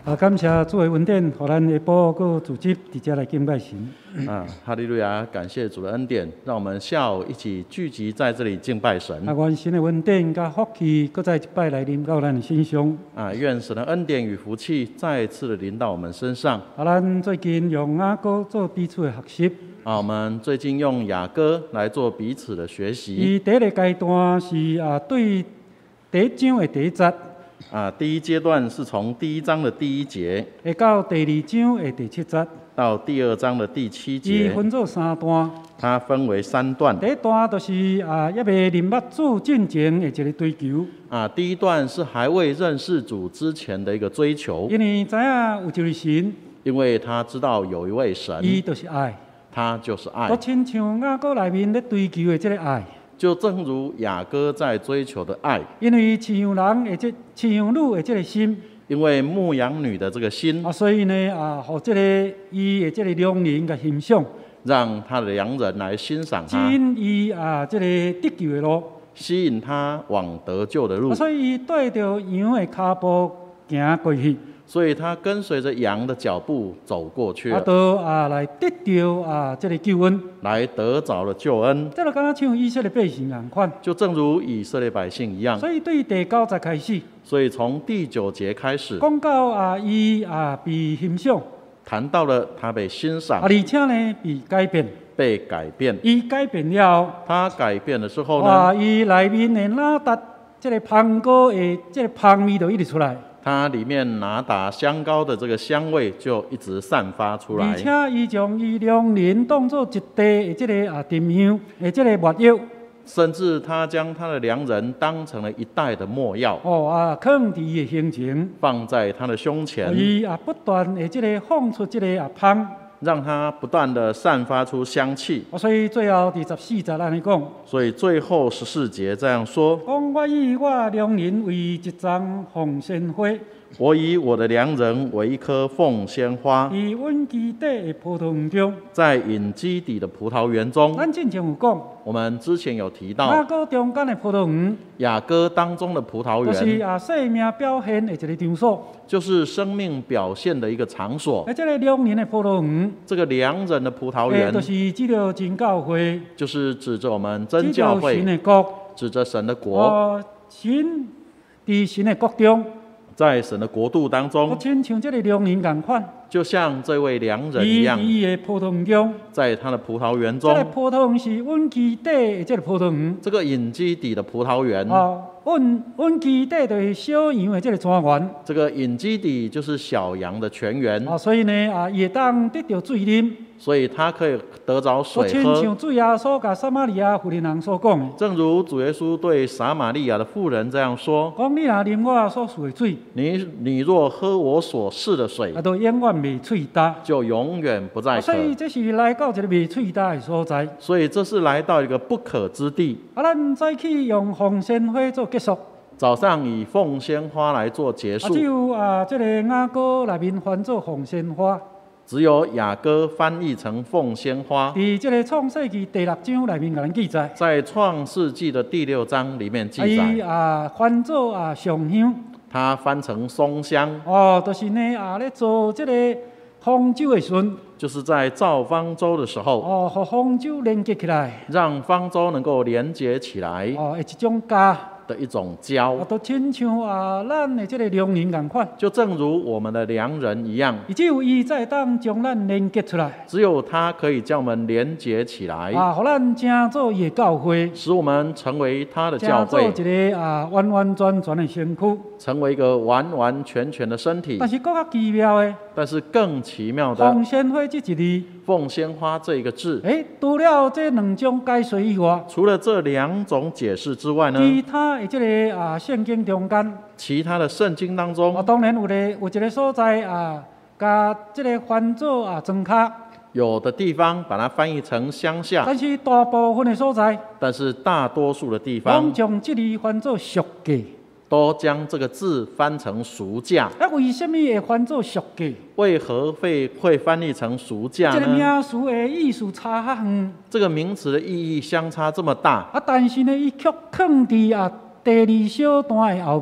感谢主的恩典，互咱下晡个组织直接来敬拜神。 哈利路亚！感谢主的恩典，让我们下午一起聚集在这里敬拜神。 愿神的恩典甲福气，搁再一摆来临到咱的身上。 愿神的恩典与福气再次的临到我们身上。 咱最近用雅歌做彼此的学习。 我们最近用雅歌来做彼此的学习。 伊第一个阶段是对第一章的第一节。 第一阶段是从第一章的第一节， 会到第二章的第7节， 到第二章的第7节。 伊分做3段。 它分为3段。 第一段就是还未认捌主进前的一个追求。 第一段是还未认识主之前的一个追求。 因为知影有一位神， 因为他知道有一位神， 伊就是爱， 他就是爱。 都亲像雅歌内面咧追求的这个爱。 就正如雅歌在追求的爱， 因为饲养人的饲养女的这个心， 因为牧羊女的这个心， 所以呢互这个伊的这个良人甲欣赏， 让他的良人来欣赏他， 指引伊这个得救的路， 吸引他往得救的路， 所以伊带着羊的脚步行过去。 所以他跟随着羊的脚步走过去了， 都来得到这个救恩， 来得着了救恩。 这就敢若像以色列百姓同款， 就正如以色列百姓一样。 所以对第9节开始， 所以从第9节开始， 讲到伊被欣赏， 谈到了他被欣赏， 而且呢被改变。 被改变， 伊改变了， 他改变的时候呢， 伊内面的哪达这个香膏的这个香味就一直出来。 它里面拿达香膏的这个香味就一直散发出来， 而且伊将伊良人当作一地的这个沉香的这个末药， 甚至他将他的良人当成了一袋的墨药， 放伫伊的胸前， 放在他的胸前， 伊不断的这个放出这个香， 让他不断的散发出香气。 所以最后第14节安尼讲， 所以最后14节这样说： 讲我以我良人为一丛凤仙花， 我以我的良人为一棵凤仙花， 在温基底的葡萄园中， 在隐基底的葡萄园中。 咱之前有讲， 我们之前有提到， 雅歌中间的葡萄园， 雅歌当中的葡萄园， 就是生命表现的一个场所， 就是生命表现的一个场所。 这个良人的葡萄园， 这个良人的葡萄园， 就是指着真教会， 就是指着我们真教会， 神的国， 指着神的国。 神在神的国中， 在神的国度当中， 亲像这个良人同款， 就像这位良人一样， 伊的葡萄园中， 在他的葡萄园中， 这个葡萄园是温基底的这个葡萄园， 这个隐基底的葡萄园， 温基底就是小羊的这个泉源， 这个隐基底就是小羊的泉源， 所以呢也当得到水啉， 所以他可以得着水喝。 亲像主耶稣甲撒玛利亚妇人所讲的， 正如主耶稣对撒玛利亚的妇人这样说： 讲你若啉我所赐的水， 你若喝我所赐的水， 就永远未喙干， 就永远不再渴。 所以这是来到一个未喙干的所在。 所以这是来到一个不可之地。 咱早起用凤仙花做结束。 早上以凤仙花来做结束。 只有这个雅歌内面翻做凤仙花。 只有雅歌翻译成凤仙花。 在这个创世纪第6章内面给咱记载。在创世纪的第6章里面记载。 伊翻做上香。 它翻成松香。 就是呢咧做这个方舟的时阵， 就是在造方舟的时候， 和方舟连接起来， 让方舟能够连接起来， 一种家的一种胶， 都亲像咱的这个良人同款， 就正如我们的良人一样， 只有伊才当将咱连接出来， 只有他可以将我们连接起来， 互咱成做伊的教会， 使我们成为他的教会， 成做一个完完全全的身躯， 成为一个完完全全的身体。 但是更加奇妙的， 但是更奇妙的， 凤仙花这一字， 凤仙花这一个字， 除了这2种解说以外， 除了这2种解释之外呢， 其他的这个圣经中间， 其他的圣经当中， 当然有一个所在把这个翻做庄卡， 有的地方把它翻译成乡下， 但是大部分的所在， 但是大多数的地方， 拢将这字翻做赎价， 都将这个字翻成赎价。 为什么会翻做赎价？ 为何会翻译成赎价呢？ 这个名词的意思差较远， 这个名词的意义相差这么大。 但是呢，伊却藏伫第2小段的后壁。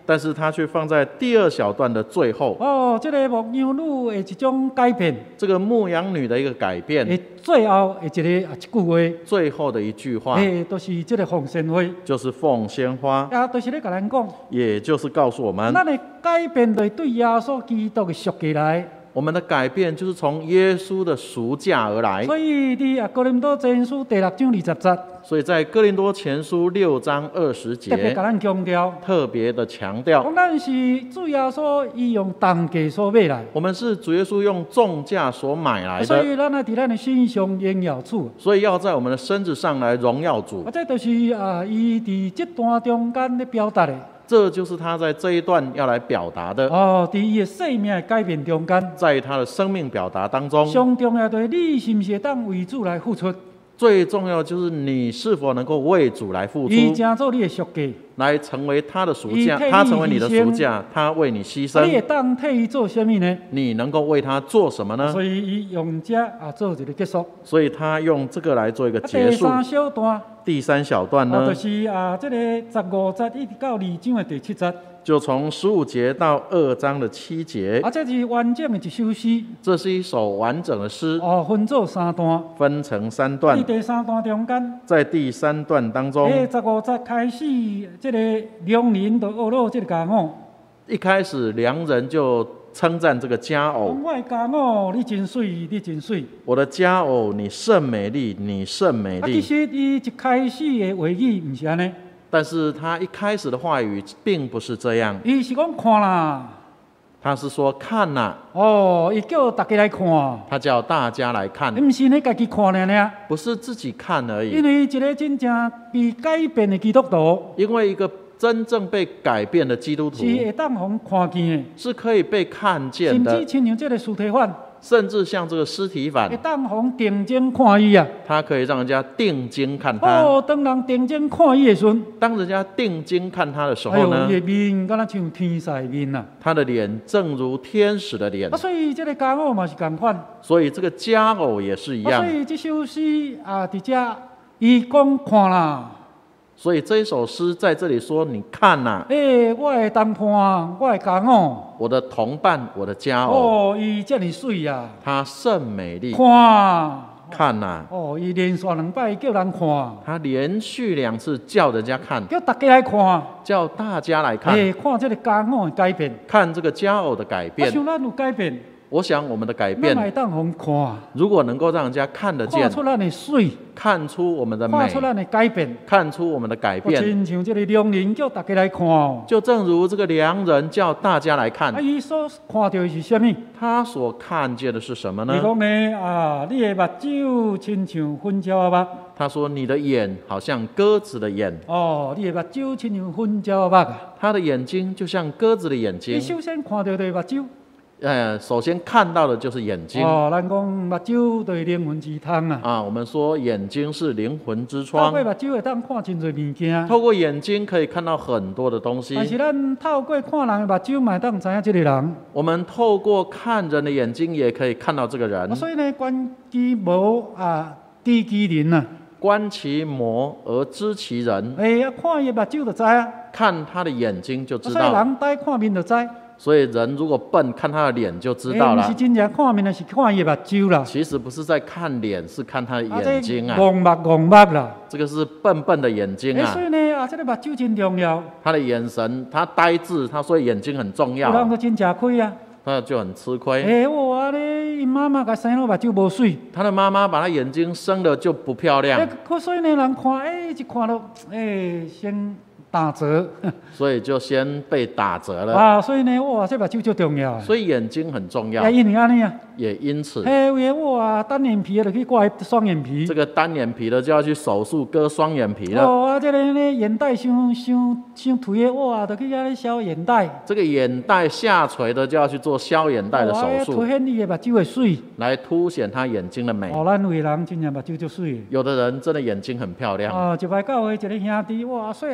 但是他却放在第2小段的最后。 哦，这个牧羊女的一种改变， 这个牧羊女的一个改变， 最后的一句话， 最后的一句话， 都是这个奉献花， 就是奉鲜花， 就是咧甲咱讲， 也就是告诉我们， 咱的改变就是对耶稣基督的赎价来。 我们的改变就是从耶稣的赎价而来。 所以伫哥林多前书第6章20节， 所以在哥林多前书6章20节， 特别甲咱强调， 特别的强调， 讲咱是主耶稣伊用重价所买来， 我们是主耶稣用重价所买来所的， 以咱要伫咱的身上荣耀主。 所以要在我们的身子上来荣耀主。 这就是伊伫这段中间咧表达的。 这就是他在这一段要来表达的。 哦，伫伊的生命的改变中间， 在他的生命表达当中， 上重要就是你是不是当为主来付出？ 最重要就是你是否能够为主来付出， 伊成做你的赎价， 来成为他的赎价，他成为你的赎价，他为你牺牲。 你会当替伊做什么呢？ 你能够为他做什么呢？ 所以伊用这做一个结束。 所以他用这个来做一个结束。 第3小段， 第3小段呢， 就是这个15节一直到2章的第7节。 就从15节到2章的7节， 这是完整的一首诗。 这是一首完整的诗， 分做3段， 分成3段。 第3段中间， 在第3段当中 ，15节开始，这个良人就学了这个佳偶。 一开始良人就称赞这个佳偶， 我的佳偶，你真水，你真水。 我的佳偶，你甚美丽，你甚美丽。 其实伊一开始的话语不是安尼。 但是他一开始的话语并不是这样， 伊是讲看啦， 他是说看呐， 伊叫大家来看， 他叫大家来看， 不是你家己看呢， 不是自己看而已。 因为一个真正被改变的基督徒， 因为一个真正被改变的基督徒是会当互看见的， 是可以被看见甚的， 至亲像这个司提反， 甚至像这个司提反会当互定睛看伊啊。 他可以让人家定睛看他。 当人定睛看伊的时候， 当人家定睛看他的时候呢， 伊的面敢若像天使面啊。 他的脸正如天使的脸。 所以这个佳偶嘛是同款。 所以这个佳偶也是一样。 所以这首诗伫这伊讲看啦。 所以这一首诗在这里说：“你看呐， 我的同伴，我的佳偶， 我的同伴，我的佳偶， 伊这么水啊， 她甚美丽。看呐， 伊连续2摆叫人看， 他连续2次叫人家看， 叫大家来看， 叫大家来看， 看这个佳偶的改变， 看这个佳偶的改变。 我想咱有改变。” 我想我们的改变，如果能够让人家看得见， 看出咱的水， 看出我们的美， 看出咱的改变， 看出我们的改变， 真像这个良人叫大家来看， 就正如这个良人叫大家来看， 伊所看到的是什么？ 他所看见的是什么呢？ 伊讲呢你的目睭亲像粉鸟的目。 他说：“你的眼好像鸽子的眼。” 你的目睭亲像粉鸟的目啊。 他的眼睛就像鸽子的眼睛。 你首先看到的目睭。 首先看到的就是眼睛。 咱讲目睭就是灵魂之窗啊。 我们说眼睛是灵魂之窗。 透过目睭会当看真侪物件。 透过眼睛可以看到很多的东西。 但是咱透过看人的目睭，嘛当知影这个人。 我们透过看人的眼睛，也可以看到这个人。 所以呢，观其模知其人啊。 观其模而知其人。 看伊目睭就知啊。 看他的眼睛就知道。 所以人呆看面就知。 所以人如果笨，看他的脸就知道了。 不是真正看面，是看伊目睭啦。 其实不是在看脸，是看他的眼睛啊。 戆目啦。 这个是笨笨的眼睛啊。 所以呢，这个目睭真重要。 他的眼神，他呆滞，所以眼睛很重要。 有人就真吃亏啊。 他就很吃亏。 伊妈妈甲生了目睭无水。 他的妈妈把他眼睛生的就不漂亮。 所以呢，人看，一看到，先打折。 所以就先被打折了。 所以呢，这目睭就重要。 所以眼睛很重要。 因为安尼啊。 也因此。 单眼皮就去挂双眼皮。 这个单眼皮的就要去手术割双眼皮了。 这个呢眼袋伤垂的，就去遐消眼袋。 这个眼袋下垂的就要去做消眼袋的手术。 凸显你的目睭的水。 来凸显他眼睛的美。 咱有的人真正目睭就水。 有的人真的眼睛很漂亮。 一摆到一个兄弟，细汉的时候，目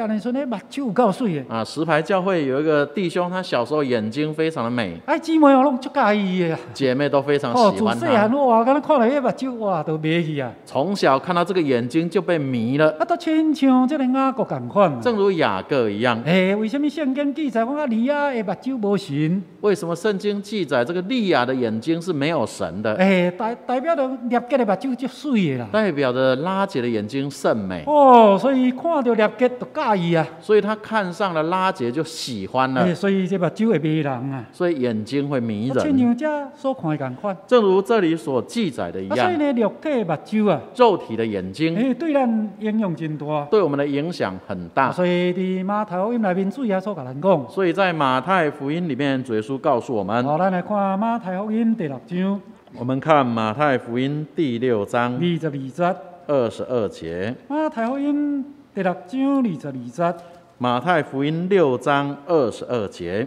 目睭有够水的。 石牌教会有一个弟兄，他小时候眼睛非常的美， 姊妹哦拢足介意的啊。 姐妹都非常喜欢自细汉他。 哇，敢若看到迄目睭哇，都迷去啊。 从小看到这个眼睛就被迷了， 都亲像这个雅各共款。 正如雅各一样。 为什么圣经记载讲利亚的目睭无神？ 为什么圣经记载这个利亚的眼睛是没有神的？ 代表着列结的目睭足水的啦。 代表着拉结的眼睛甚美。 所以看到列结就介意啊。 所以他看上了拉结就喜欢了。 所以这目睭会迷人啊。所以眼睛会迷人。 亲像这所看的共款。 正如这里所记载的一样。 所以呢，肉体的目睭啊， 肉体的眼睛， 对咱影响真大， 对我们的影响很大。 所以伫马太福音里面主耶稣甲咱讲。 所以在马太福音里面，主耶稣告诉我们。 咱来看马太福音第6章。 我们看马太福音第6章 22节。 22节。 马太福音第6章22节。 马太福音6章22节。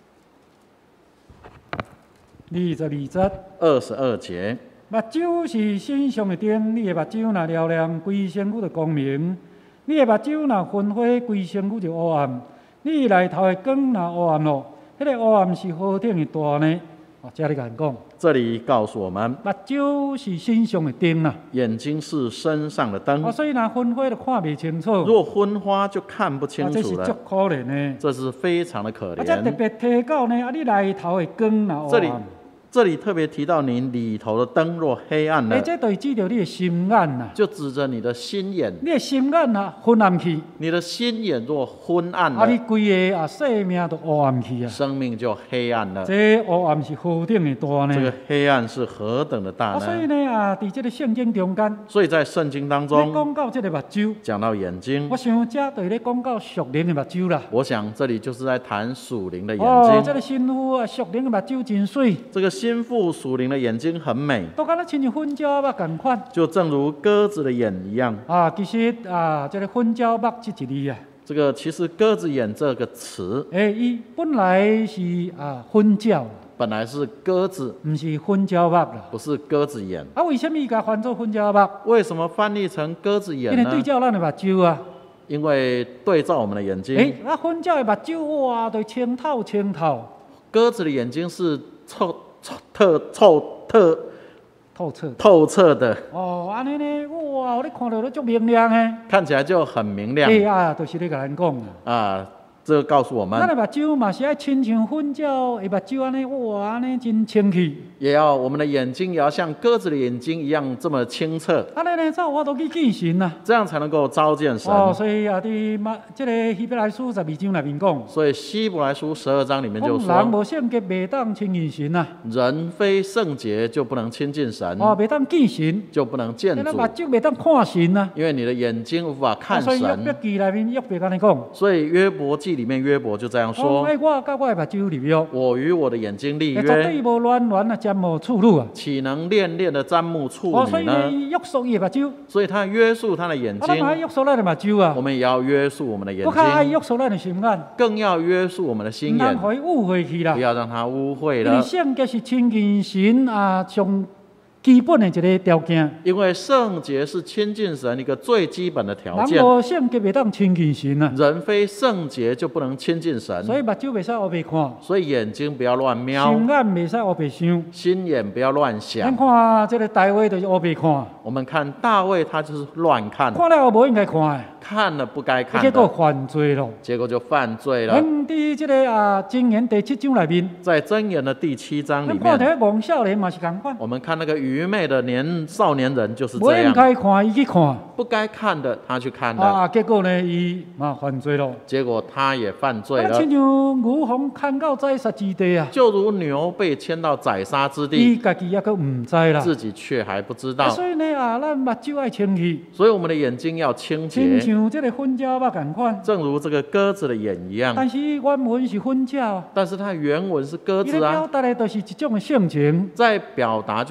22节。 22节。 目睭是身上的灯，你的目睭若嘹亮，规身躯就光明；你的目睭若昏花，规身躯就黑暗。你内头的光若黑暗咯，迄个黑暗是何等的大呢？这里甲讲。 这里告诉我们， 目睭是身上的灯啊， 眼睛是身上的灯。 所以若昏花就看不清楚。 若昏花就看不清楚了。 这是足可怜的。 这是非常的可怜。 这特别提到呢，你内头的光若黑暗。 这里特别提到你里头的灯若黑暗了， 这就是指着你的心眼呐， 就指着你的心眼。 你的心眼啊，昏暗去。 你的心眼若昏暗了， 你规个生命都黑暗去啊。 生命就黑暗了。 这黑暗是何等的大呢？ 这个黑暗是何等的大呢？ 所以呢在这个圣经中间， 所以在圣经当中， 讲到这个目睭， 讲到眼睛， 我想这就是咧讲到属灵的目睭啦。 我想这里就是在谈属灵的眼睛。 这个新妇啊，属灵的目睭真水。 这个心腹属灵的眼睛很美， 都敢若亲像粉鸟目共款， 就正如鸽子的眼一样。 其实这个粉鸟目这一字啊， 这个其实鸽子眼这个词， 伊本来是粉鸟， 本来是鸽子， 不是粉鸟目啦， 不是鸽子眼。 为什么伊甲翻做粉鸟目？ 为什么翻译成鸽子眼呢？ 因为对照咱的目睭啊。 因为对照我们的眼睛。 粉鸟的目睭哇，都清透清透。 鸽子的眼睛是透彻的。 安尼呢，哇，你看到都足明亮的。 看起来就很明亮。 就是咧甲咱讲这个告诉我们， 咱的目睭嘛是爱亲像粉鸟的目睭安尼，哇，安尼真清气。 也要我们的眼睛也要像鸽子的眼睛一样这么清澈。 安尼呢，才有法度去见神啊。 这样才能够召见神。 所以伫这个希伯来书12章里面讲。 所以希伯来书12章里面就说， 人无圣洁，袂当亲近神啊。 人非圣洁就不能亲近神。 袂当见神， 就不能见主。 目睭袂当看神啊。 因为你的眼睛无法看神。 所以约伯记里面约伯安尼讲。 所以约伯记里面约伯就这样说： 我甲我的目睭立约， 我与我的眼睛立约， 绝对无乱乱沾无处女啊， 岂能恋恋的沾目处女呢？ 所以约束伊的目睭， 所以他约束他的眼睛。 咱约束咱的目睭啊， 我们也要约束我们的眼睛， 更要约束咱的心眼， 更要约束我们的心眼， 不能误会去啦， 不要让它污秽了。 因为圣洁是亲近神上基本的一个条件， 因为圣洁是亲近神一个最基本的条件。 人无圣洁袂当亲近神啊， 人非圣洁就不能亲近神。 所以目睭袂使黑白看， 所以眼睛不要乱瞄， 心眼袂使黑白想， 心眼不要乱想。 咱看这个大卫就是黑白看， 我们看大卫他就是乱看， 看了无应该看的， 看了不该看的， 结果犯罪了， 结果就犯罪了。 咱伫这个箴言第7章里面， 在箴言的第7章里面， 咱看那个戆少年嘛是同款， 我们看那个愚昧的少年人就是这样， 不应该看伊去看， 不该看的他去看了， 结果呢伊犯罪了， 结果他也犯罪了， 亲像牛逢牵到宰杀之地啊， 就如牛被牵到宰杀之地， 伊家己也阁唔知啦， 自己却还不知道。 所以呢咱目睭爱清气， 所以我们的眼睛要清洁， 亲像这个粉鸟目同款， 正如这个鸽子的眼一样。 但是原文是粉鸟， 但是它原文是鸽子啊， 表达的都是一种的性情， 在表达就是一种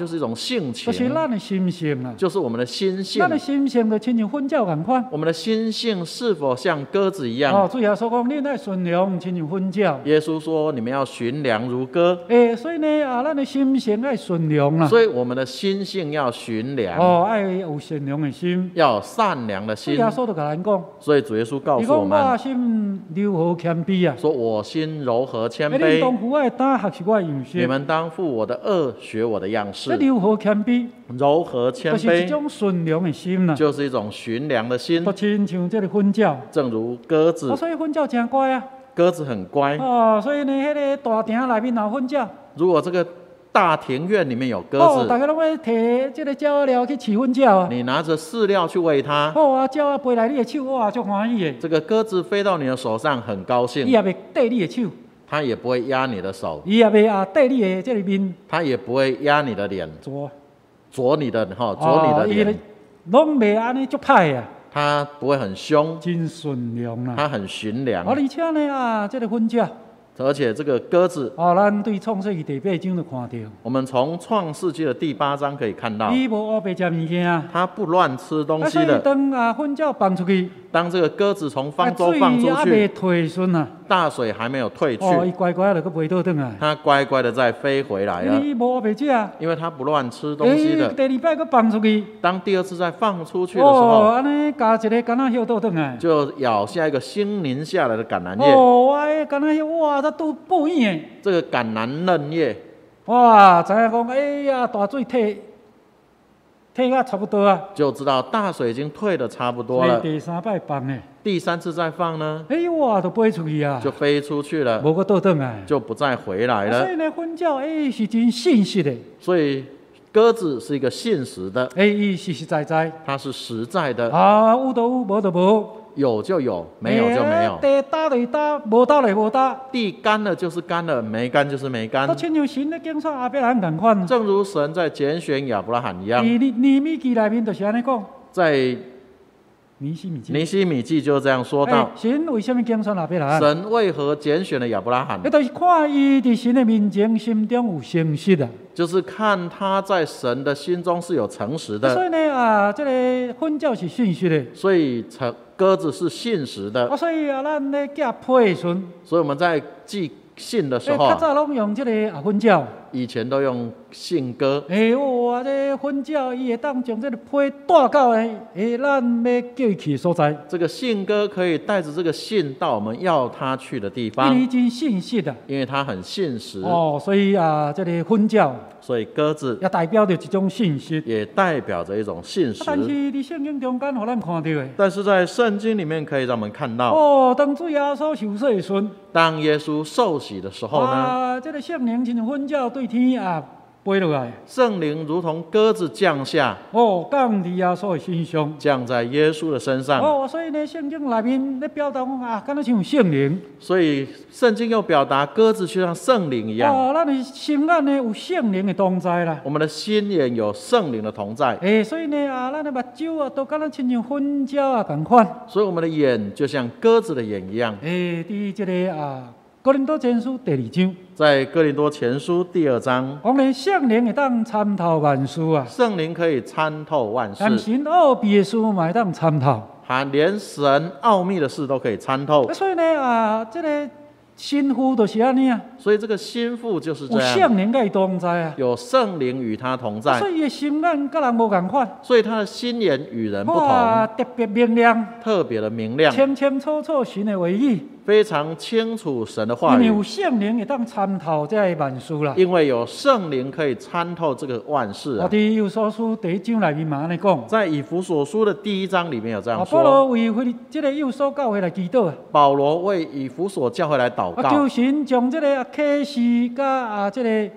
性就是情， 咱的心性啊。 就是我们的心性咱。的心性就亲像婚鸟共款。 我们的心性是否像鸽子一样？ 哦，主耶稣讲，恁爱顺良，亲像婚鸟。 耶稣说：“你们要驯良如鸽。 所以呢咱的心性爱顺良啦。 所以我们的心性要驯良， 哦，爱有善良的心。 要有善良的心。 主耶稣就甲咱讲， 所以主耶稣告伊讲我诉我们心柔和谦卑啊。 说：“我心柔和谦恁卑， 当负我的担，学习我的样式。 你们当负我的恶，学我的样式。 这柔和谦卑， 柔和谦就是一卑， 种顺良的心啦。 就是一种驯良的心就，亲像这个婚鸟。 正如鸽子， 所以婚鸟真乖啊。 鸽子很乖。 哦，所以呢，迄个大亭内面有婚鸟。 如果这个大庭院里面有鸽哦， 子， 大家拢要摕这个鸟料去饲婚鸟啊。 你拿着饲料去喂它， 好啊，鸟啊飞来你的手，哇，足欢喜的。 这个鸽子飞到你的手上，很高伊兴， 也袂缀你的手， 它也不会压你的手， 伊也袂缀你的这个面它也不会压你的脸， 啄。 啄你的伊脸， 拢袂安尼足歹啊， 它不会很凶， 真顺良啦。 它很驯良。 而且呢这个婚鸟， 而且这个鸽子， 咱对创世纪第8章就看到， 我们从创世纪的第8章可以看到， 伊无黑白食物件啊。 它不乱吃东西所以的。 当婚鸟放出去， 当这个鸽子从方舟放出水还袂去， 退顺啊。 大水还没有退去， 伊乖乖就佫飞倒转来。 它乖乖的再飞回来了， 因为伊无黑白食啊。 因为它不乱吃东西的。 第2摆佫放出去， 当第2次再放出去的时候， 安尼加一个橄榄叶倒转来。 就咬下一个新凝下来的橄榄叶。 我迄橄榄叶，哇，它都不硬。 这个橄榄嫩叶， 哇，知影讲，哎呀，大水退啊差不多啊。 就知道大水已经退得差不多了。 所以第3摆放诶， 第3次再放呢， 哇，都飞出去啊， 就飞出去了， 无佫倒转来。 就不再回来了所。以呢，婚鸟是真信实的， 所以鸽子是一个信实的， 伊实实在在。 它是实在的， 有就有，无就无。 有就有，没有就没有。 地打就打，无打就无打。 地干了就是干了，没干就是没干都。亲像神咧拣选亚伯兰共款。 正如神在拣选亚伯拉罕一样， 尼米记内面就是安尼讲。 在尼希米记。 尼希米记就这样说到： 神为什么拣选亚伯兰？ 神为何拣选了亚伯拉罕？ 就是看伊伫神的面前心中有诚实啊。 就是看他在神的心中是有诚实的。 所以呢这个婚鸟是信实的。 所以鸽子是信实的。 所以咱咧寄批的时阵， 所以我们在寄信的时候， 较早拢用这个婚鸟。 以前都用信鸽。 哇，这婚鸟伊会当将这个批带到咱要叫伊去的所在。 这个信鸽可以带着这个信到我们要他去的地方， 因为真信实啊。 因为它很信实。 所以这个婚鸟， 所以鸽子也代表着一种信实， 也代表着一种信实。 但是伫圣经中间，互咱看到的。 但是在圣经里面可以让我们看到， 当主耶稣受洗的时阵， 当耶稣受洗的时候呢， 这个圣灵亲像婚鸟对天飞落来， 圣灵如同鸽子降下， 降伫耶稣的身上， 降在耶稣的身上。 所以呢，圣经内面咧表达讲敢若像圣灵。 所以圣经又表达鸽子就像圣灵一样。 咱的心眼呢有圣灵的同在啦。 我们的心眼有圣灵的同在。 所以呢咱的目睭都敢若亲像婚鸟共款。 所以我们的眼就像鸽子的眼一样。 伫这个哥林多前书第2章， 在哥林多前书第2章， 讲咧圣灵会当参透万事啊， 圣灵可以参透万事， 连神奥秘的事嘛会当参透， 连神奥秘的事都可以参透。 所以呢这个心腹就是安尼啊。 所以这个心腹就是这有样， 圣灵甲伊同在啊， 有圣灵与他同在， 所以伊的心眼甲人无共款， 所以他的心眼与人不同， 特别明亮， 特别的明亮， 清清楚楚神的话语， 非常清楚神的话语。 因为有圣灵会当参透这个万事啦。 因为有圣灵可以参透这个万事啊。 伫以弗所书第1章内面嘛安尼讲， 在以弗所书的第1章里面有这样保罗说： 为这个以弗所教会来祈祷啊， 保罗为以弗所教会来祷告， 求神将这个启示甲这个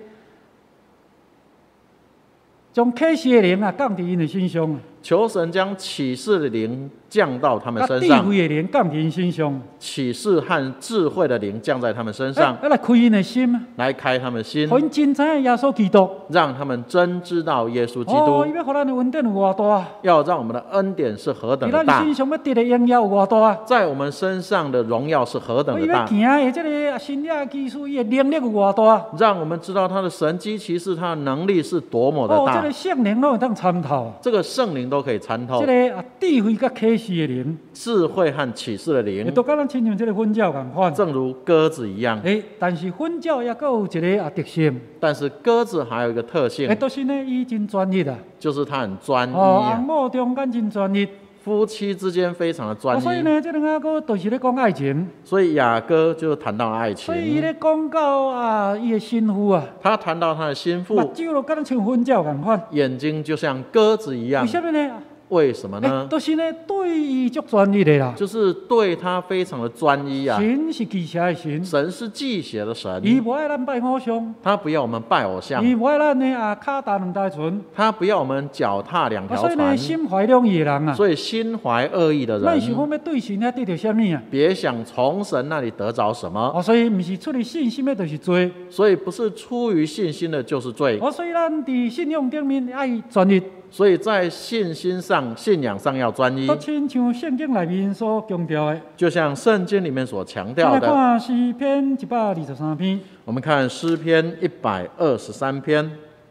将启示的灵降伫因的身上啊。 求神将启示的灵降到他们甲智身上， 慧的灵降临身上， 启示和智慧的灵降在他们身上， 来开因的心， 来开他们的心， 互因真知影耶稣基督。 让他们真知道耶稣基哦， 督， 伊要互咱的恩典有偌大， 要让我们的恩典是何等伫咱的大， 身上要得的荣耀有偌大。 在我们身上的荣耀是何等伊要的大， 行的这个神业技术，伊的能力有偌大。 让我们知道他的神机骑士，他的能力是多么的哦，这大个，圣灵拢会当参透， 这个圣灵都可以参透这，个智慧甲启示的灵， 智慧和启示的也灵， 都甲咱亲像这个婚教共款。 正如鸽子一样。 但是婚教也有一个特性， 但是鸽子还有一个特性， 就是呢，伊真专一啊。 就是它很专一哦， 啊翁，某中间真专一。 夫妻之间非常的专一。 所以呢，这两个都是咧讲爱情。 所以雅歌就谈到了爱所以伊情， 咧讲到啊，伊的心腹啊， 他谈到他的心目腹， 睭就甲咱像婚教共款。 眼睛就像鸽子一样为。什么呢？ 为什么呢？ 都是呢对伊足专一的啦。 就是对他非常的专一啊。 神是记者的神， 神是忌邪的神， 伊无爱咱拜偶像， 他不要我们拜偶像， 伊无爱咱呢脚踏两台船。 他不要我们脚踏两条所以呢， 船。 心怀两意的人啊， 所以心怀恶意的咱想讲人， 要对神遐得到什么啊？ 别想从神那里得着什么。 所以毋是出于信心的，就是罪。 所以不是出于信心的，就是罪。 所以咱伫信仰顶面爱专一， 所以在信心上、信仰上要专一都，亲像圣经内面所强调的。 就像圣经里面所强调的。 咱来看诗篇123篇， 我们看诗篇123篇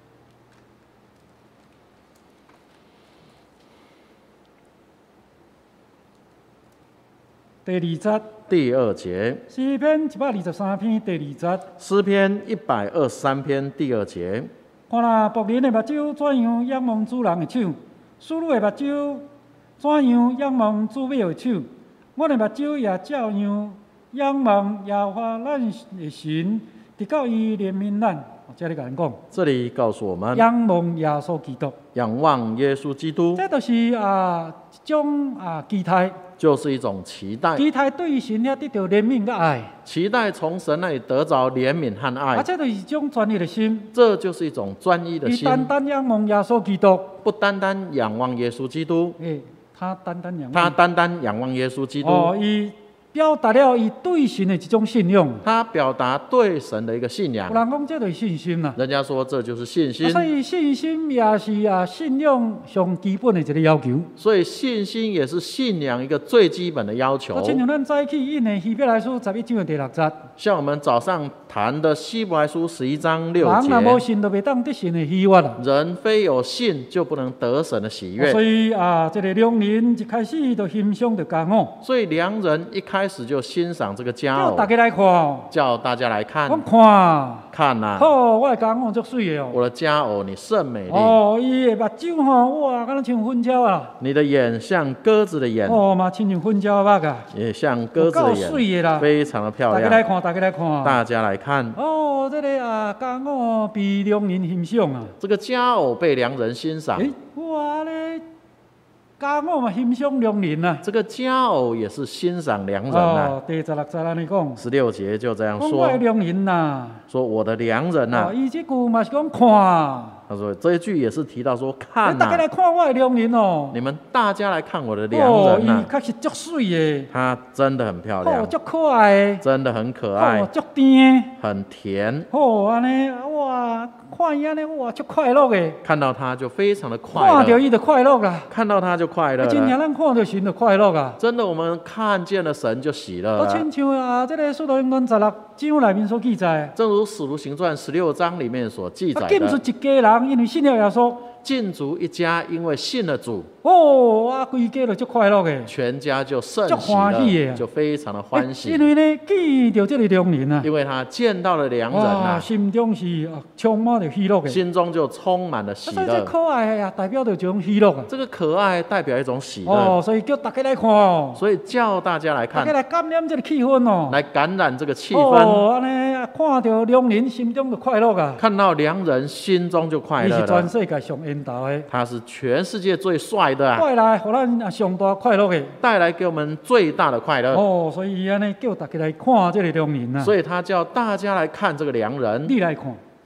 第2节。 第2节， 诗篇123篇第2节， 诗篇123篇第2节。 看啦，仆人的目睭怎样仰望主人的手，俘虏的目睭怎样仰望主美的手，我的目睭也照样仰望耶和华咱的神，直到伊怜悯咱。这里甲咱讲， 这里告诉我们， 仰望耶稣基督， 仰望耶稣基督这就是一种期待， 就是一种期待， 期待对神遐得到怜悯甲爱， 期待从神那里得着怜悯和爱， 这就是一种专一的心。 这就是一种专一的伊心， 单单仰望耶稣基督， 不单单仰望耶稣基督， 他单单仰望， 他单单仰望耶稣基督， 伊表达了伊对神的一种信仰。 他表达对神的一个信仰有。人讲这就是信心啦， 人家说这就是信心， 所以信心也是信仰上基本的一个要求。 所以信心也是信仰一个最基本的要求。 亲像咱早起印的希伯来书11章的第6节， 像我们早上谈的希伯来书11章6 人若无节， 信，就袂当得神的喜悦啦。 人非有信就不能得神的喜悦。 所以这个良人一开始就欣赏着佳偶， 所以良人一开始就欣赏这个佳偶叫大，家来看哦。 叫大家来看我看， 看呐、 我的佳偶足水的哦。 我的佳偶你甚美丽， 伊的目睭哇，敢若像粉鸟啊！ 你的眼像鸽子的眼， 嘛亲像粉鸟的目啊！ 也像鸽子的够水的啦眼，非常的漂亮。 大家来看，大家来看。 大家来看， 这个佳偶被良人欣赏啊！ 这个佳偶被良人欣赏， 哇咧，佳偶嘛欣赏良人啊！ 这个佳偶也是欣赏良人啊。 第16节安尼讲 16节就这样我说的，良人呐， 说我的良人呐、 伊这句嘛是讲看， 他说这一句也是提到说看呐、 大家来看我的良人哦。 你们大家来看我的良人呐、 伊确实足水的， 她真的很漂亮， 足可爱的， 真的很可爱， 足甜的， 很甜， 安尼哇，看伊安尼哇，足快乐的， 看到她就非常的快乐， 看到伊就快乐啦。 看到她就快乐真正了。 咱看到神就快乐啊！ 真的，我们看见了神就喜乐都了。 亲像这个《使徒行传》16章内面所记载， 正如《使徒行传》16章里面所记载的， 进出一家人因为信了耶稣， 禁足一家因为信了主， 规家就足快乐的。 全家就甚足喜欢喜的乐，就非常的欢喜因，为呢见到这个良人啊， 因为他见到了良人啊， 心中是充满着喜乐的。 心中就充满了喜所以这乐。 可爱呀，代表着一种喜乐啊。 这个可爱代表一种喜乐， 所以叫大家来看哦， 所以叫大家来看大家，来感染这个气氛哦。 来感染这个气氛。 安尼看到良人心中就快乐啊。 看到良人心中就快伊是全乐了， 世界上缘投的， 他是全世界最帅的啊， 带来互咱上大快乐的。 带来给我们最大的快乐。 所以伊安尼叫大家来看这个良人啊。 所以他叫大家来看这个良人， 你来看，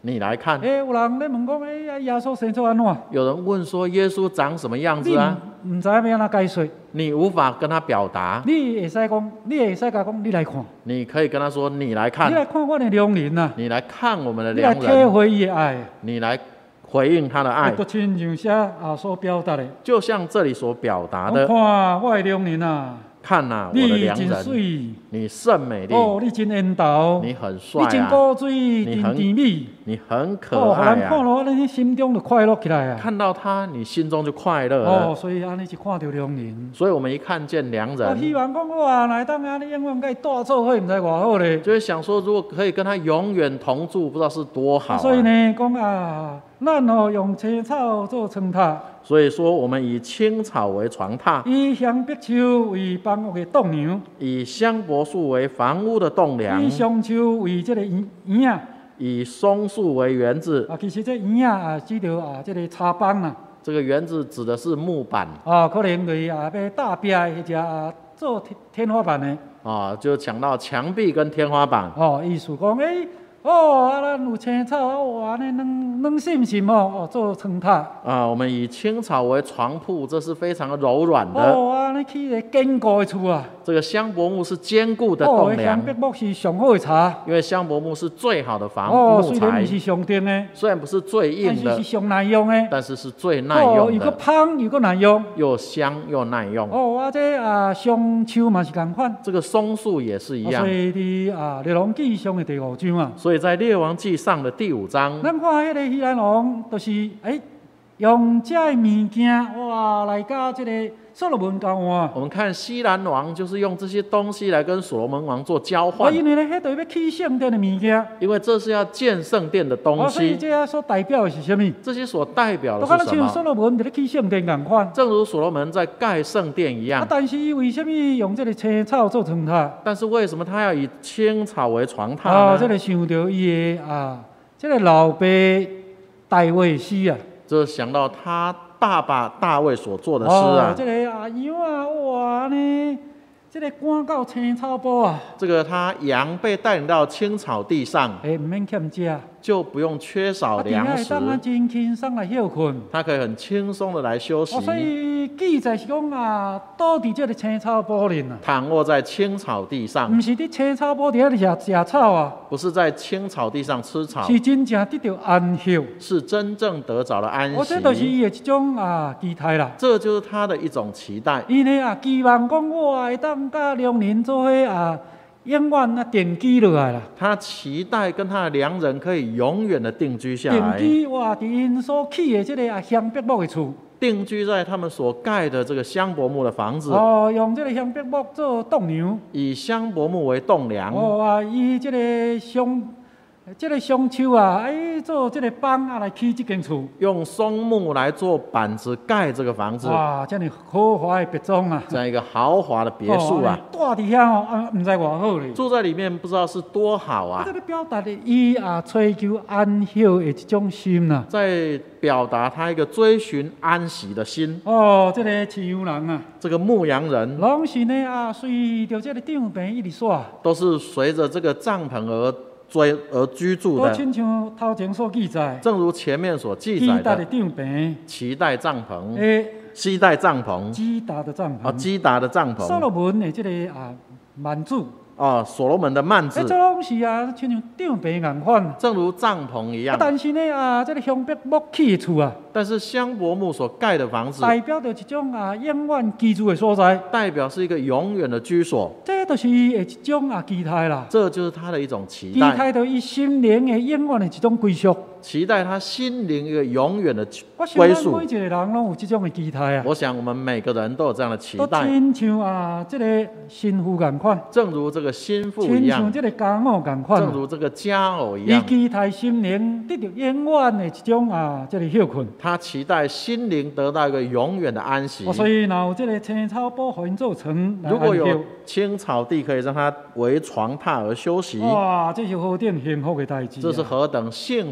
你来看。 有人咧问讲，耶稣生做安怎？ 有人问说耶稣长什么样子啊？ 唔知要安怎解说。 你无法跟他表达。 你会使讲，你会使甲讲，你来看。 你可以跟他说，你来看。 你来看我的良人啊！ 你来看我们的你来良人。 体会伊的爱。 你来回应他的爱。 就亲像写所表达的。 就像这里所表达的。 我看我的良人啊！ 看呐，我的良人， 你甚美丽。 哦，你真缘投， 你很帅啊！ 你真古水，真甜蜜， 你很可爱啊！ 看了，你心中就快乐起来啊！ 看到他，你心中就快乐了。 哦，所以安尼就看到良人。 所以我们一看见良人， 我希望讲哇，来当安尼永远跟伊带做伙，唔知偌好咧。 就会想说，如果可以跟他永远同住，不知道是多好啊！ 所以呢，讲啊，咱用青草做床榻。 所以说，我们以青草为床榻， 以香柏树为房屋的栋梁， 以香柏树为房屋的栋梁， 以松树为这个圆啊， 以松树为园子。 其实这圆啊，指着这个插板啊。 这个园子指的是木板。 可能就是要搭壁或者做天花板的。 就讲到墙壁跟天花板。 意思讲咱有青草哇，安尼软心心做床榻。 我们以青草为床铺，这是非常柔软的。 安尼起个坚固的厝啊。 这个香柏木是坚固的栋梁。 香柏木是上好的茶。 因为香柏木是最好的木材。 虽然不是上硬的， 虽然不是最硬的， 但是是上耐用的。 但是是最耐用的。 又个香又个耐用。 又香又耐用。 这松树嘛是同款。 这个松树也是一样。 所以伫列王纪上的第5章啊。 所以在列王纪上的第5章， 咱看迄个希兰王，就是用这物件来甲这个所罗门交换。 我们看西兰王就是用这些东西来跟所罗门王做交换。 因为呢，迄对要起圣殿的物件。 因为这是要建圣殿的东西。 所以这所代表的是什么？ 这些所代表的是什么？ 像所罗门在起圣殿同款。 正如所罗门在盖圣殿一样。 但是为什么用这个青草做床榻？ 但是为什么他要以青草为床榻呢？ 这个想到伊的这个老爸大卫诗啊。 就想到他爸爸大卫所做的诗啊。 这个羊哇呢，这个赶到青草坡啊。 这个他羊被带领到青草地上， 唔免欠食。 就不用缺少粮食。 真轻松来休困。 他可以很轻松的来休息。 所以记载是讲倒伫这个青草坡林啊。 躺卧在青草地上。 不是伫青草坡底下吃草啊。 不是在青草地上吃草。 是真正得到安息。 是真正得着了安息。 这就是伊的一种期待啦。 这就是他的一种期待。 伊呢期望讲我会当甲良人做伙永远定居落来啦。 他期待跟他的良人可以永远的定居下来。 定居伫因所起的这个香柏木的厝。 定居在他们所盖的这个香柏木的房子。 用这个香柏木做栋梁。 以香柏木为栋梁。 以这个松树做这个板来起这间厝。 用松木来做板子盖这个房子。 这样豪华的别庄啊！ 这样一个豪华的别墅啊！ 住伫遐唔知偌好咧。 住在里面不知道是多好啊！ 这个表达的伊追求安息的一种心呐。 在表达他一个追寻安息的心。 这个饲羊人啊， 这个牧羊人， 拢是呢随着这个帐篷一直耍， 都是随着这个帐篷而居住的。 亲像头前所记载， 正如前面所记载的， 期待帐篷， 期待帐篷， 基达的帐篷， 基达的帐篷， 所罗门的这个幔子。 所罗门的幔子， 这拢是亲像帐篷同款， 正如帐篷一样。 但是呢这个香柏木起的厝啊， 但是香柏木所盖的房子， 代表着一种永远居住的所在， 代表是一个永远的居所。 这就是一种期待啦。 这就是他的一种期待。 期待着伊心灵的永远的一种归属。 期待他心灵一个永远的归属。每一个人拢有这种的期待啊。 我想我们每个人都有这样的期待。 都亲像这个新妇同款。 正如这个新妇一样。 亲像这个家偶同款。 正如这个家偶一样。 伊期待心灵得到永远的一种这个休困。 他期待心灵得到一个永远的安息。 所以若有这个青草坡互因做床， 如果有青草地可以让他为床榻而休息， 这是何等幸福的代志。 这是何等幸福的事。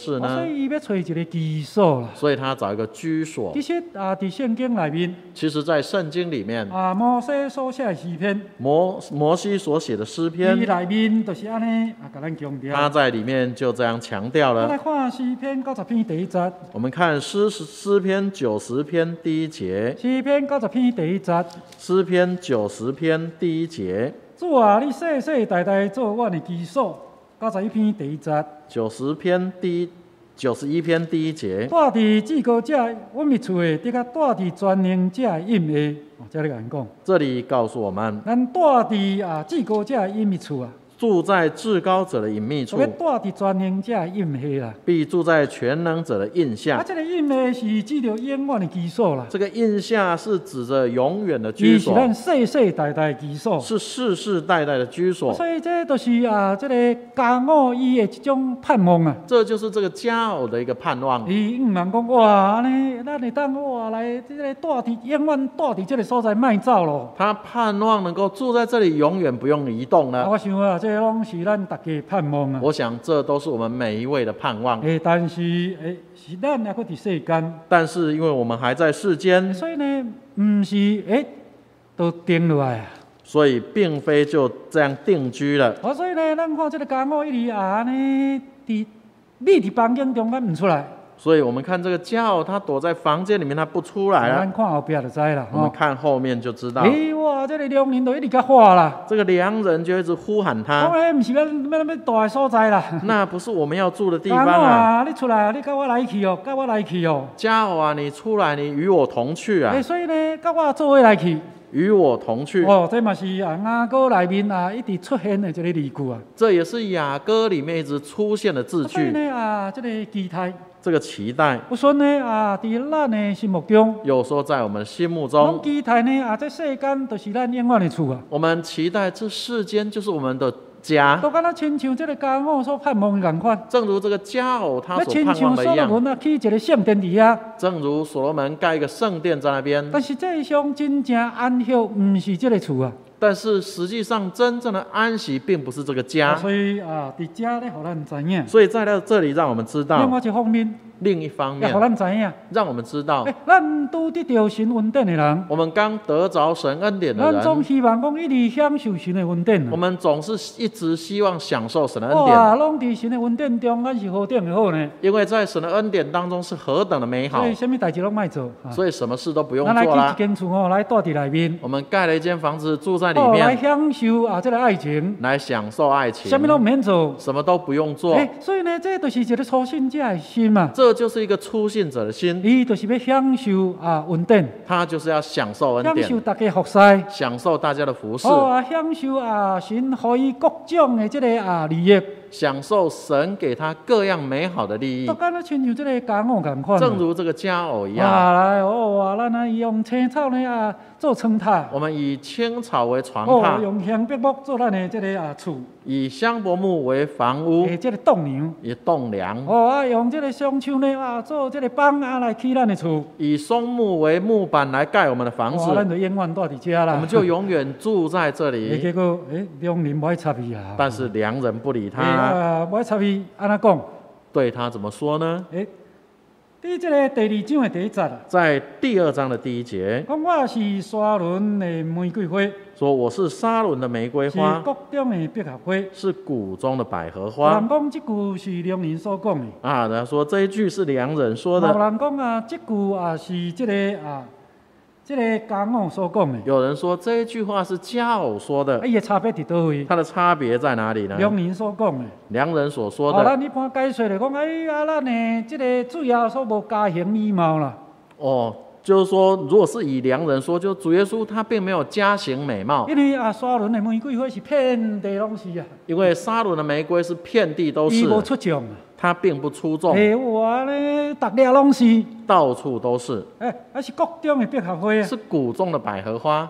事所呢？ 以伊要找一个居所啦。 所以他找一个居所其。实伫圣经内面其实，在圣经里面， 摩西所写的诗篇， 摩西所写的诗伊篇， 内面就是安尼甲咱强调。 他在里面就这样强调我来了。 看诗篇90篇第1节， 我们看诗篇90篇第1节， 诗篇90篇第1节。 诗篇90篇第1节， 主啊，你世世代代做我的居所。91篇第1节。 91篇第1节， 住伫至高者隐密处的，得甲住伫全能者的隐下。这里甲人讲， 这里告诉我们， 咱住伫至高者的隐密处啊， 住在至高者的隐秘处就，要住伫全能者的隐下啦。 必住在全能者的印下。 这个隐下是指着永远的居所啦。 这个印下是指着永远的居所， 伊是咱世世代代的居所。 是世世代代的居所。 所以这就是这个家偶伊的这种盼望啊。 这就是这个佳偶的一个盼望。 伊毋通讲哇，安尼咱会当哇来这个住伫永远住伫这个所在，莫走咯。 他盼望能够住在这里，永远不用移动呢。 我想这拢是咱大家盼望啊。 我想这都是我们每一位的盼望。 但是是咱还佫伫世间， 但是因为我们还在世间， 所以呢，毋是都定落来啊。 所以并非就这样定居了。 所以呢，咱看这个家偶一直安尼伫匿伫房间中间毋出来。 所以我们看这个佳偶，他躲在房间里面，他不出来了咱。看后壁就知啦。 我们看后面就知道， 哇，这个良人就一直甲喊啦。 这个良人就一直呼喊他。 毋是要住的所在啦。 那不是我们要住的地家方啊！ 偶啊，你出来，你甲我来去哦，甲我来去哦。 佳偶啊，你出来，你与我同去啊！ 所以呢，甲我做伙来去。 与我同去。 这嘛是雅歌内面一直出现的一个字句啊。 这也是雅歌里面一直出现的字句。 所以呢这个期待， 这个期待， 有时候呢伫咱的心目中， 有时候在我们心目拢中， 期待呢这世间就是咱永远的厝啊。 我们期待这世间就是我们的家， 都敢若亲像这个家偶所盼望的共款。 正如这个佳偶他所亲盼望的一像所罗样， 门起一个圣殿伫遐。 正如所罗门盖一个圣殿在那边， 但是这上真正安息，毋是这个厝啊。 但是实际上真正的安息并不是这个家。 所以伫遮咧，互咱知影。 所以在这里让我们知道， 另外一方面， 另一方面也互咱知影， 让我们知道， 咱拄得到神恩典的人， 我们刚得着神恩典的咱总人， 希望讲一直享受神的恩典我们总是一直希望享受神的恩哇， 典， 拢伫神的恩典中，咱是何等的好呢？ 因为在神的恩典当中是何等的美好所，以什么代志拢莫做。 所以什么事都不用咱来去一做啦。 间厝来住伫内面， 我们盖了一间房子住在里来面， 享受这个爱情， 来享受爱情， 什么拢毋免做。 什么都不用做。 所以呢，这就是一个初信者的心嘛。 这就是一个初信者的心， 伊就是要享受恩典， 他就是要享受恩典， 享受大家服侍， 享受大家的服侍， 享受神予伊各种的这个利益， 享受神给他各样美好的利益都，敢若亲像这个家偶共款。 正如这个佳偶一样。 来咱用青草呢做床榻， 我们以青草为床榻， 用香柏木做咱的这个厝， 以香柏木为房屋， 这个栋梁。 以栋梁， 用这个松树呢做这个帮来起咱的厝。 以松木为木板来盖我们的房子， 咱就永远住伫遮啦。 我们就永远住在这里。 结果良人无爱插伊啊。 但是良人不理他， 无爱插伊，安怎讲？ 对他怎么说呢？ 伫这个第2章的第1节， 在第2章的第1节讲我是沙伦的玫瑰花， 说：“我是沙伦的玫瑰是花， 谷中的百合花。 是谷中的百合有花。 人讲这句是良人所讲的，” 他说这一句是良人说有的。 人讲这句是这个家偶所讲的。 有人说这一句话是佳偶说的， 伊的差别伫倒位？ 它的差别在哪里呢？ 良人所讲的。 良人所说的， 咱一般解说就讲，咱的这个主要所无家型美貌啦。 就是说，如果是以良人说，就主耶稣他并没有家型美貌， 因为沙伦的玫瑰花是遍地拢是啊， 因为沙伦的玫瑰是遍地都伊是， 无出众啊。 它并不出众， 哇呢，逐粒拢是， 到处都是， 是谷中的百合花啊。 是谷中的百合花。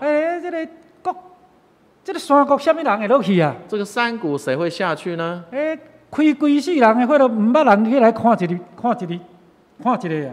这个山谷，什么人会落去啊？ 这个山谷谁会下去呢？ 开规世人的，或者毋捌人去来看一个啊。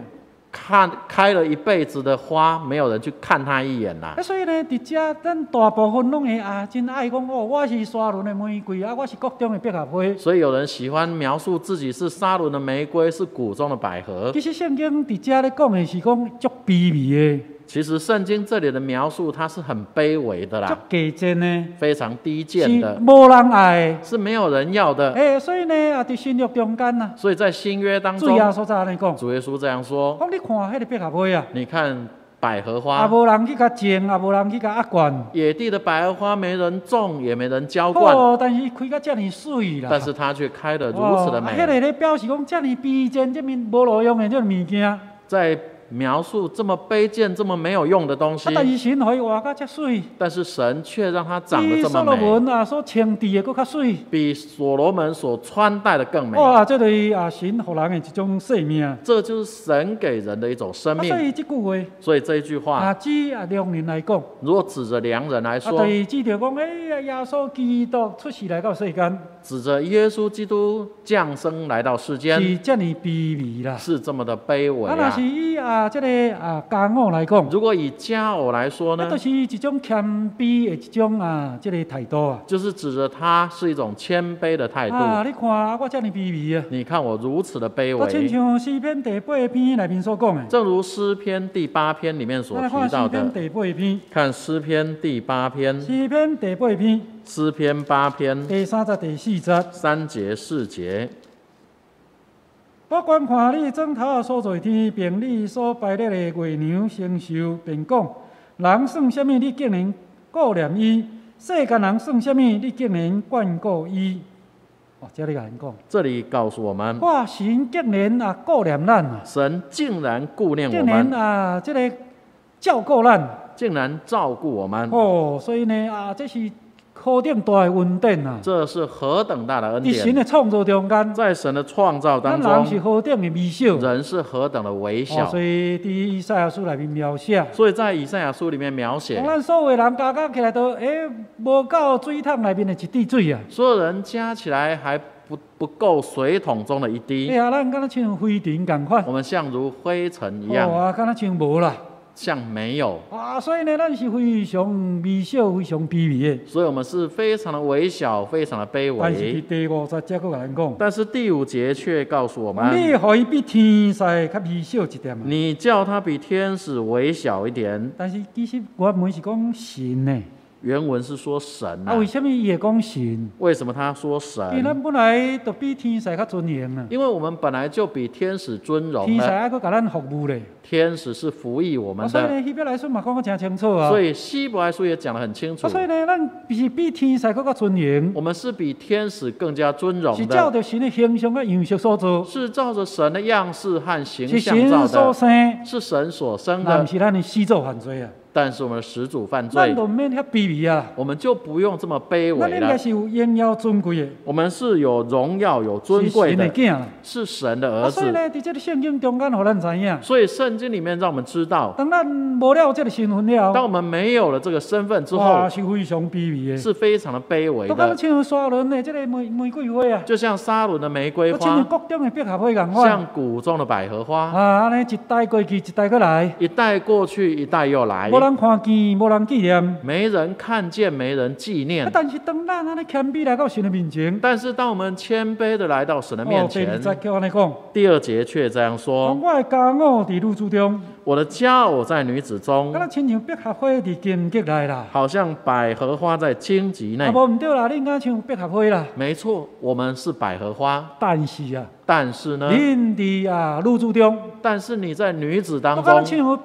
开了一辈子的花，没有人去看它一眼啦。 所以呢，伫遮咱大部分拢会真爱讲哦，我是沙仑的玫瑰我是国中的百合花。 所以有人喜欢描述自己是沙仑的玫瑰，是谷中的百合。 其实圣经伫遮咧讲的是讲足卑微的。 其实圣经这里的描述，它是很卑微的啦， 足低贱的， 非常低贱的， 是无人爱的， 是没有人要的。 所以呢，伫新约中间啊， 所以在新约当中， 主耶稣在安尼讲， 主耶稣这样说： 讲你看迄个百合花啊， 你看百合花， 也无人去甲种，也无人去甲压灌。 野地的百合花没人种，也没人浇灌， 但是开甲遮尔水啦， 但是它却开得如此的美。 迄个咧表示讲遮尔卑贱，这面无路用的这物件， 在描述这么卑贱、这么没有用的东西， 但是神可以活甲遮水， 但是神却让它长得比所罗这么美， 门所穿戴的更较水， 比所罗门所穿戴的更美。 哇，这就是神互人的一种生命。 这就是神给人的一种生命。 所以这句话， 所以这一句话， 指良人来讲， 如果指着良人来说， 就是指着讲，耶稣基督出世来到世间， 指着耶稣基督降生来到世间， 是这么卑微啦， 是这么的卑微若啊。 是以这个家偶来讲， 如果以佳偶来说呢， 就是一种谦卑的一种这个态度啊。 就是指着他是一种谦卑的态度。 你看我这么卑微啊！ 你看我如此的卑我亲微， 像诗篇第8篇内面所讲的。 正如诗篇第8篇里面所提到的。 看诗篇第8篇。 看诗篇第8篇。 诗篇第8篇。 诗篇8篇。 第3節、第4節。 3節、4節。 我觀看你枕頭所在天，並你所擺列的月亮星宿，便講：人算什麼？你竟然顧念伊；世間人算什麼？你竟然眷顧伊。這裡講。 這裡告訴我們， 哇！神竟然顧念咱啊！ 神竟然顧念我們， 竟然這個照顧咱， 竟然照顧我們。 所以呢這是何等大的恩典啊！ 這是何等大的恩典！ 在神的創造中間， 在神的創造當中， 人是何等的微小， 人是何等的微小。 所以在以賽亞書裡面描寫， 所以在以賽亞書裡面描寫， 咱所有人加起來都無夠水桶裡面的一滴水啊！ 所有人加起來還不夠水桶中的一滴。 咱敢若像灰塵同款， 我們像如灰塵一樣， 敢若像無啦。 像沒有所以呢，咱是非常微小、非常卑微的。 所以我們是非常的微小、非常的卑微。 但是第5節才跟人講， 但是第5節卻告訴我們， 你讓伊比天使較微小一點。 你叫他比天使微小一點。 但是其實原文是講神呢。 原文是說神為什麼伊會講神？ 為什麼他說神？ 因為咱本來就比天使較尊榮啊。 因為我們本來就比天使尊榮。 天使還佫甲咱服務咧。 天使是服役我們的。 所以呢，希伯來書嘛講得真清楚啊。 所以希伯來書也講得很清楚。 所以呢，咱是比天使佫較尊榮。 我們是比天使更加尊榮的。 是照着神的形象和樣式所做。 是照着神的樣式和形象造的。 是神所生。 是神所生的。 不是咱的始祖犯罪啊。 但是我們的始祖犯罪， 咱就免遐卑微啊！ 我們就不用這麼卑微了。 咱應該是有榮耀尊貴的。 我們是有榮耀、有尊貴的， 是神的兒子。 所以呢，在這個聖經中間，讓咱知影。 所以聖經裡面讓我們知道， 當咱無了這個身份了， 當我們沒有了這個身份之後， 是非常卑微的， 是非常的卑微的。 都像沙崙的這個玫瑰花啊， 就像沙崙的玫瑰花， 像谷中的百合花咁款， 像谷中的百合花。 呢一代過去，一代過來， 一代過去，一代又來。 無人看見，無人紀念， 沒人看見，沒人紀念。 但是當咱謙卑來到神的面前， 但是當我們謙卑的來到神的面前，第2節卻這樣說： 我的佳偶在女子中， 我的佳偶在女子中， 親像百合花在荊棘內啦， 好像百合花在荊棘內。 無唔對啦，你敢像百合花啦？ 沒錯，我們是百合花。 但是呢， 你在女子中， 但是你在女子當中，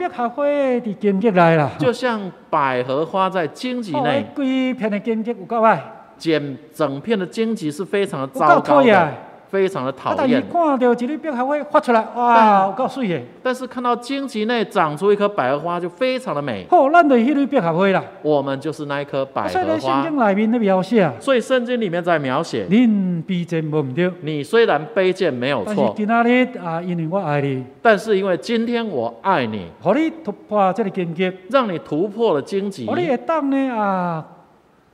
就像百合花在荊棘內，整片的荊棘是非常的糟糕的，非常的討厭。但是看到荊棘內長出一顆百合花，就非常的美。我們就是那一顆百合花。所以聖經裡面在描寫，你雖然卑賤沒有錯，但是因為今天我愛你，讓你突破了荊棘，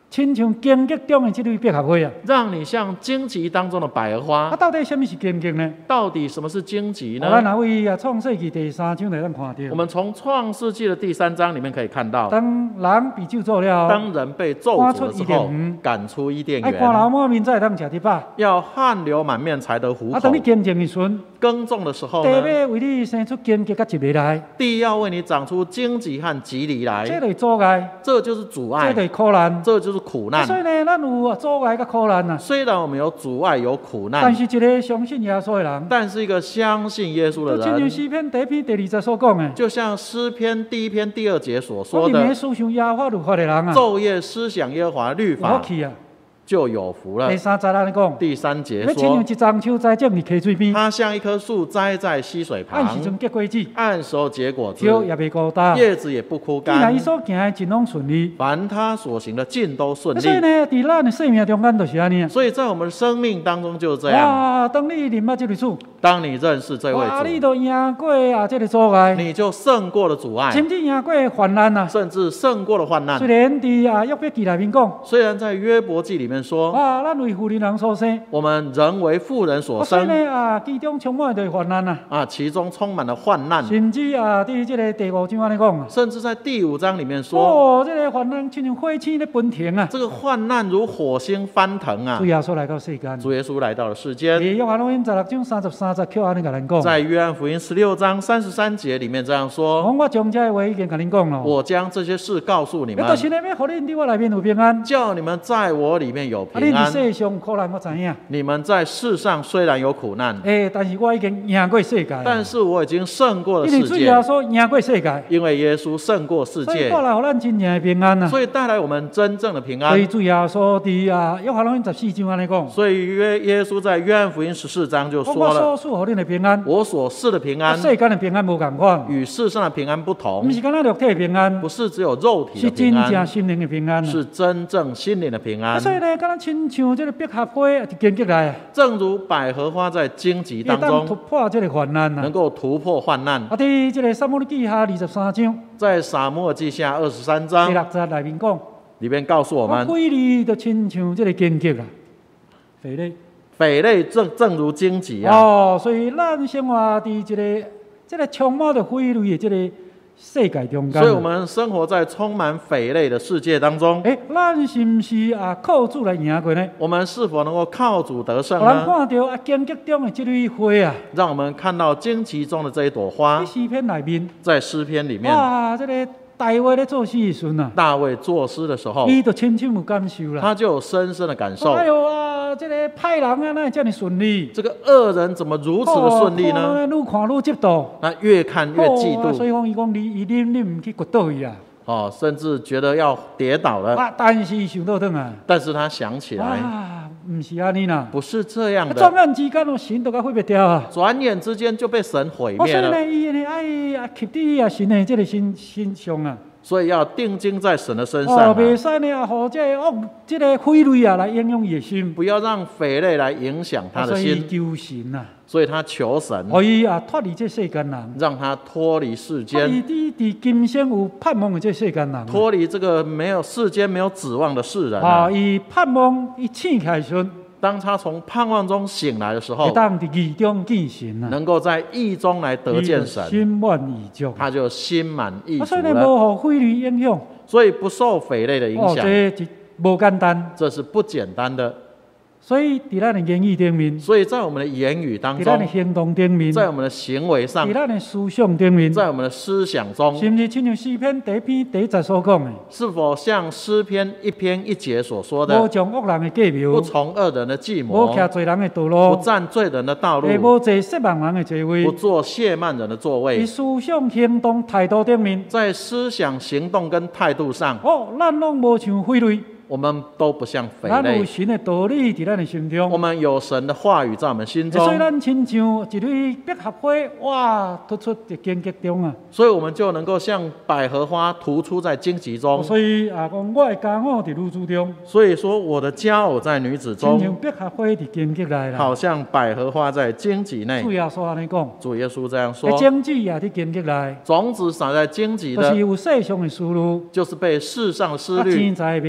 亲像荆棘中的这类百合花啊， 让你像荆棘当中的百合花。 到底什么是荆棘呢？ 到底什么是荆棘呢？ 咱哪位啊？创世纪第3章来咱看到。 我们从创世纪的第3章里面可以看到， 当人被咒诅了， 当人被咒诅的时候，赶出伊甸园， 汗流满面才当吃得饱， 要汗流满面才得糊口。 等你耕种的时阵， 耕种的时候呢， 地要为你生出荆棘甲棘藜来， 地要为你长出荆棘和棘藜来， 这类阻碍， 这就是阻碍， 这类苦难， 这就是苦难。 所以呢，咱有阻碍甲苦难啊。 虽然我们有阻碍有苦难， 但是一个相信耶稣的人， 但是一个相信耶稣的人， 就像诗篇第1篇第2节所讲的， 就像诗篇第1篇第2节所说的， 昼夜思想耶和华律法的人啊， 昼夜思想耶和华律法，就有福了。 第3节安讲， 第3节说， 亲像一丛树栽种伫溪水边， 它像一棵树栽在溪水旁， 按时阵结果子， 按时候结果子， 叶也袂枯干， 叶子也不枯干。 伊所行的尽拢顺利， 凡他所行的尽都顺利。 所以呢，伫咱的生命中间就是安尼。 所以在我们的生命当中就是这样。 哇，当你认捌这位主， 当你认识这位主， 你就赢过啊这个阻碍， 你就胜过了阻碍， 甚至赢过患难啊， 甚至胜过了患难。 虽然伫约伯记里面讲， 虽然在约伯记里面说， 哇，咱为妇人所生， 我们人为妇人所生， 所以呢其中充满着患难啊， 其中充满了患难， 甚至伫这个第5章安尼讲， 甚至在第5章里面说， 哦，这个患难亲像火星咧奔腾啊， 这个患难如火星翻腾啊。 主耶稣来到世间， 主耶稣来到了世间。 约翰福音16章33节，却安尼甲咱讲， 在约翰福音16章33节里面这样说： 我将这话已经甲恁讲了， 我将这些事告诉你们， 就是要互恁伫我里面有平安， 叫你们在我里面有平安。 世上苦难我知影， 你们在世上虽然有苦难， 但是我已经赢过世界， 但是我已经胜过了世界。 因为主耶稣赢过世界， 因为耶稣胜过世界， 所以带来互咱真正的平安啊！ 所以带来我们真正的平安。 所以主耶稣伫约翰福音14章安尼讲， 所以耶稣在约翰福音14章就说了： 我所赐互恁的平安， 我所赐的平安， 世间的平安无共款， 与世上的平安不同， 不是单单肉体的平安， 不是只有肉体的平安， 是真正心灵的平安， 是真正心灵的平安。 所以呢，敢若亲像这个百合花伫荆棘来， 正如百合花在荆棘当中突破这个患难， 能够突破患难。 伫这个撒母耳记下23章， 在撒母耳记下23章第6节里面讲， 里面告诉我们， 非利就亲像这个荆棘啊，匪类。 匪类正如荆棘啊！ 所以咱生活伫这个充满着匪类的这个世界中间， 所以我们生活在充满匪类的世界当中。 咱是不是靠主来赢过呢？ 我们是否能够靠主得胜呢？ 让看到荆棘中的这类花啊！ 让我们看到荆棘中的这一朵花。 诗篇里面， 在诗篇里面， 哇，这个大卫咧作诗的时阵啊， 大卫作诗的时候， 伊就深深有感受啦。 他就有深深的感受。 哎呦啊，这个歹人啊，哪会这么顺利？ 这个恶人怎么如此的顺利呢？ 愈看愈嫉妒， 那越看越嫉妒。 所以讲，伊讲你唔去掘倒去啊。 甚至觉得要跌倒了。 但是想倒转啊， 但是他想起来， 不是安尼啦， 不是这样的。 转眼之间，神都给毁灭掉啊！ 转眼之间就被神毁灭了。 所以呢，伊呢爱刻伫神的这个心上啊。 所以要定睛在神的身上。 袂使呢，互这个匪类来影响伊的心， 不要让匪类来影响他的心。 求神啊！ 所以他求神， 可以脱离这世间人， 让他脱离世间， 伫今生有盼望的这世间人， 脱离这个没有世间没有指望的世人。 伊盼望伊醒起来时， 当他从盼望中醒来的时候， 当伫义中见神啊， 能够在义中来得见神， 心满意足， 他就心满意足了。 所以呢，无互匪类影响， 所以不受匪类的影响。 这无简单， 这是不简单的。 所以伫咱的言语顶面， 所以在我们的言语当中， 伫咱的行动顶面， 在我们的行为上， 伫咱的思想顶面， 在我们的思想中， 是不是亲像诗篇第1篇第1节所讲的？ 是否像诗篇1篇1节所说的？ 无从恶人的计谋， 不从恶人的计谋， 无徛罪人的道路， 不占罪人的道路， 无坐褻慢人的座位， 不坐亵慢人的座位。 在思想、行动、态度顶面， 在思想、行动跟态度上， 咱拢无像匪类。 我们都不像匪咱类， 有神的道理在咱的心中， 我们有神的话语在我们心中， 所以咱亲像一蕊百合花，哇，突出在荆棘中啊！ 所以我们就能够像百合花突出在荆棘中。 所以讲我的骄傲在女子中， 所以说我的骄傲在女子中， 亲像百合花在荆棘内啦， 好像百合花在荆棘内。 主耶稣安尼讲， 主耶稣这样说： 种子也在荆棘内， 种子撒在荆棘的， 就是有世上的思虑， 就是被世上的思虑、 钱财的迷惑。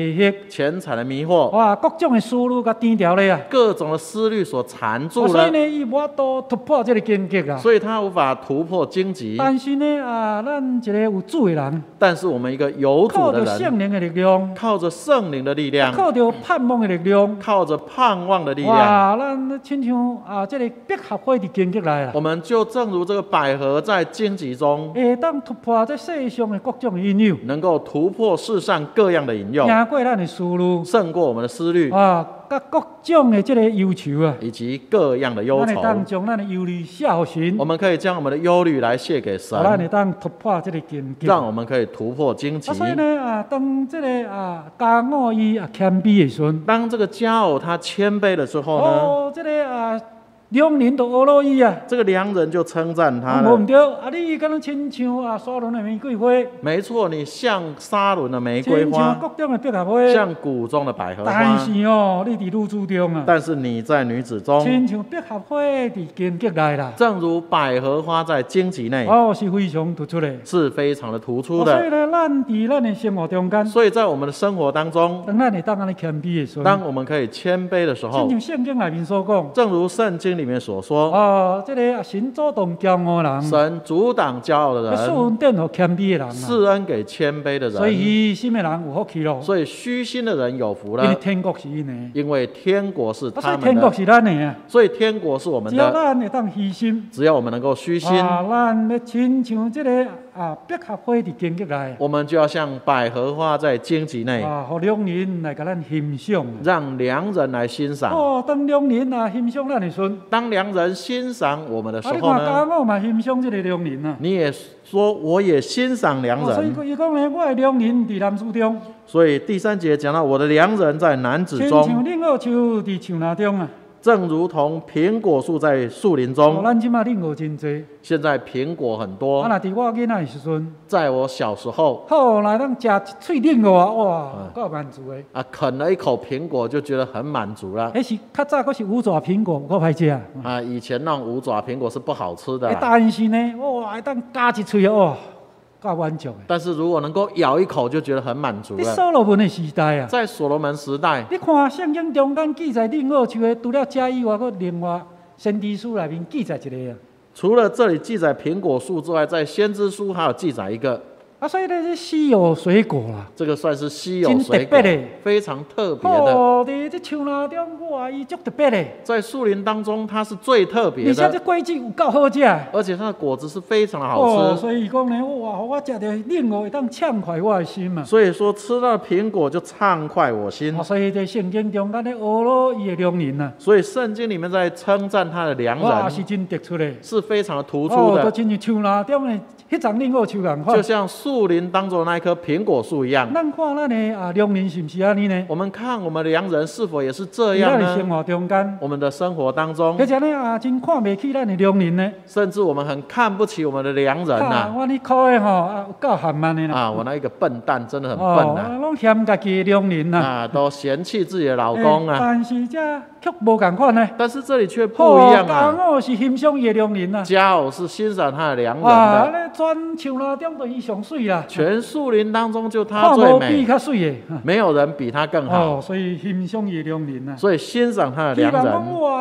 钱财的迷惑， 哇，各种的思路甲颠掉咧啊， 各种的思虑所缠住了。 所以呢，伊无法度突破这个荆棘啊。 所以他无法突破荆棘。 但是呢，咱一个有主的人， 但是我们一个有主的人， 靠着圣灵的力量， 靠着圣灵的力量， 靠着盼望的力量， 靠着盼望的力量。 哇，咱亲像这个百合花伫荆棘来啦。 我们就正如这个百合在荆棘中， 会当突破这世上的各种引诱， 能够突破世上各样的引诱， 赢过咱的思路， 胜过我们的思虑啊，甲各种的这个忧愁啊， 以及各样的忧愁。 咱会当将咱的忧虑卸给神， 我们可以将我们的忧虑来卸给神， 咱会当突破这个荆棘， 让我们可以突破荆棘。 所以呢，当这个家偶伊谦卑的时阵， 当这个佳偶他谦卑了之后呢， 这个良人就阿罗伊啊， 这个良人就称赞他了。 无唔对，你敢若亲像沙仑的玫瑰花。 没错，你像沙仑的玫瑰花， 像谷中的百合花， 像谷中的百合花。 但是你伫女子中啊， 但是你在女子中， 亲像百合花伫荆棘内啦。 正如百合花在荆棘内， 是非常突出的， 是非常的突出的。 所以呢，咱伫咱的生活中间， 所以在我们的生活当中， 当咱会当安尼谦卑的时候， 当我们可以谦卑的时候， 正如圣经内面所讲， 正如圣经里面所说。 这个神阻挡骄傲的人， 神阻挡骄傲的人， 赐恩典给谦卑的人， 赐恩给谦卑的人。 所以虚心的人有福气咯。 所以虚心的人有福了。 因为天国是因的， 因为天国是他们的。 所以天国是咱的啊。 所以天国是我们的。 只要咱会当虚心， 只要我们能够虚心， 咱要亲像这个百合花伫荆棘内， 我们就要像百合花在荆棘内， 让良人来给咱欣赏， 让良人来欣赏。 当良人欣赏咱的时， 当良人欣赏我们的时候呢， 你看家我嘛欣赏这个良人啊。 你也说我也欣赏良人。 所以伊讲呢，我的良人伫男子中。 所以第3节讲到我的良人在男子中， 亲像林果树伫树林中啊。 正如同苹果树在树林中， 咱即马林果真多。 现在苹果很多。 若伫我囡仔的时阵， 在我小时候， 来当食一喙林果啊，哇，够满足的。 啃了一口苹果就觉得很满足了。 是较早佫是五爪苹果，够歹食啊。 以前那种五爪苹果是不好吃的。 但是呢，哇，会当加一喙哦。够满足的， 但是如果能够咬一口，就觉得很满足了。 所罗门的时代啊， 在所罗门时代， 你看圣经中间记载林果树的，除了这以外，佫另外先知书内面记载一个啊。 除了这里记载苹果树之外，在先知书还有记载一个。 所以呢，这稀有水果啦， 这个算是稀有水果，非常特别的。 在这树林中，哇，伊足特别的。 在树林当中，它是最特别的。 而且这果子有够好食， 而且它的果子是非常的好吃。 所以讲呢，哇，我食到林果会当畅快我的心嘛。 所以说，吃到苹果就畅快我心。 所以在圣经中间的俄罗伊的良人呐， 所以圣经里面在称赞他的良人， 哇，是真突出的， 是非常的突出的。 就亲像树林中的迄丛林果树共款， 就像树林当中的那一棵苹果树一样。 咱看咱的良人是不是安尼呢？ 我们看我们的良人是否也是这样呢？ 在生活中间， 我们的生活当中， 而且呢真看不起咱的良人呢， 甚至我们很看不起我们的良人呐。 我你考的有够含慢的啦。 我那一个笨蛋真的很笨呐。 拢嫌家己的良人呐。 都嫌弃自己的老公啊。 但是这却无同款呢。 但是这里却不一样啊。 佳偶是欣赏伊的良人呐。 佳偶是欣赏他的良人的。 全树林中就伊上水啦。 全树林当中就他最美，没有人比他更好。 所以欣赏伊的良人呐。 所以欣赏他的良人。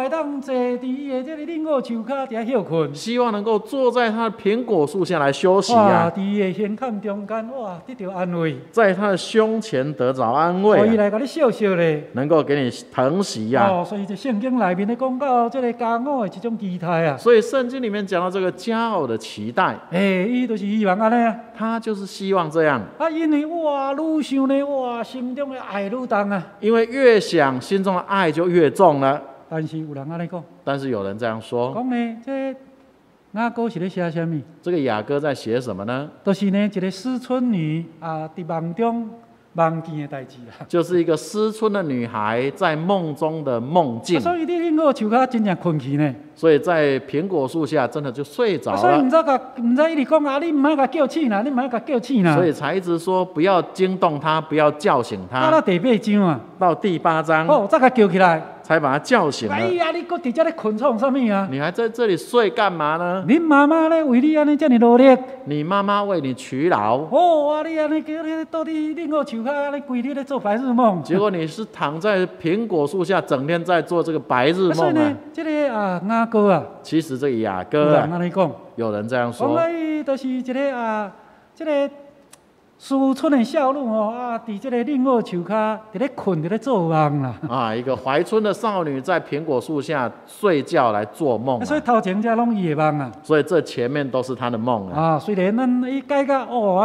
希望能够坐在他的苹果树下来休息啊。在他的胸前得着安慰。能够给你疼惜啊。 所以这圣经里面咧讲到这个佳偶的这种期待啊。 所以圣经里面讲到这个佳偶的期待， 伊就是希望安尼啊。 他就是希望这样。 因为哇，愈想呢，哇，心中的爱愈重啊。 因为越想，心中的爱就越重了。 但是有人安尼讲。 但是有人这样说。 讲呢，这雅歌是咧写什么？ 这个雅歌在写什么呢？ 就是呢，一个思春女伫梦中梦见的代志啦。 就是一个思春的女孩在梦中的梦境。 所以你苹果树下真正困去呢。 所以在苹果树下真的就睡着了。 所以唔知一直讲你唔好甲叫醒啦，你唔好甲叫醒啦。 所以才一直说不要惊动他，不要叫醒他。 到第8章啊。 到第8章。 再甲叫起来。 才把他叫醒了。 哎呀，你搁伫这里困创什么啊？ 你还在这里睡干嘛呢？ 你妈妈呢为你安尼这么努力？ 你妈妈为你劬劳。 哦啊，你安尼叫你到底另个树下安尼规日咧做白日梦。 结果你是躺在苹果树下，整天在做这个白日梦啊。所以呢， 这个雅各啊， 其实这个雅各啊，有人这样说。 本来就是一个这个。思春的少女哦啊，伫这个另个树下，伫咧困，伫咧做梦啦。 啊，一个怀春的少女在苹果树下睡觉来做梦。 所以头前这拢伊的梦啊。 所以这前面都是她的梦啊。 啊，虽然咱伊改个哦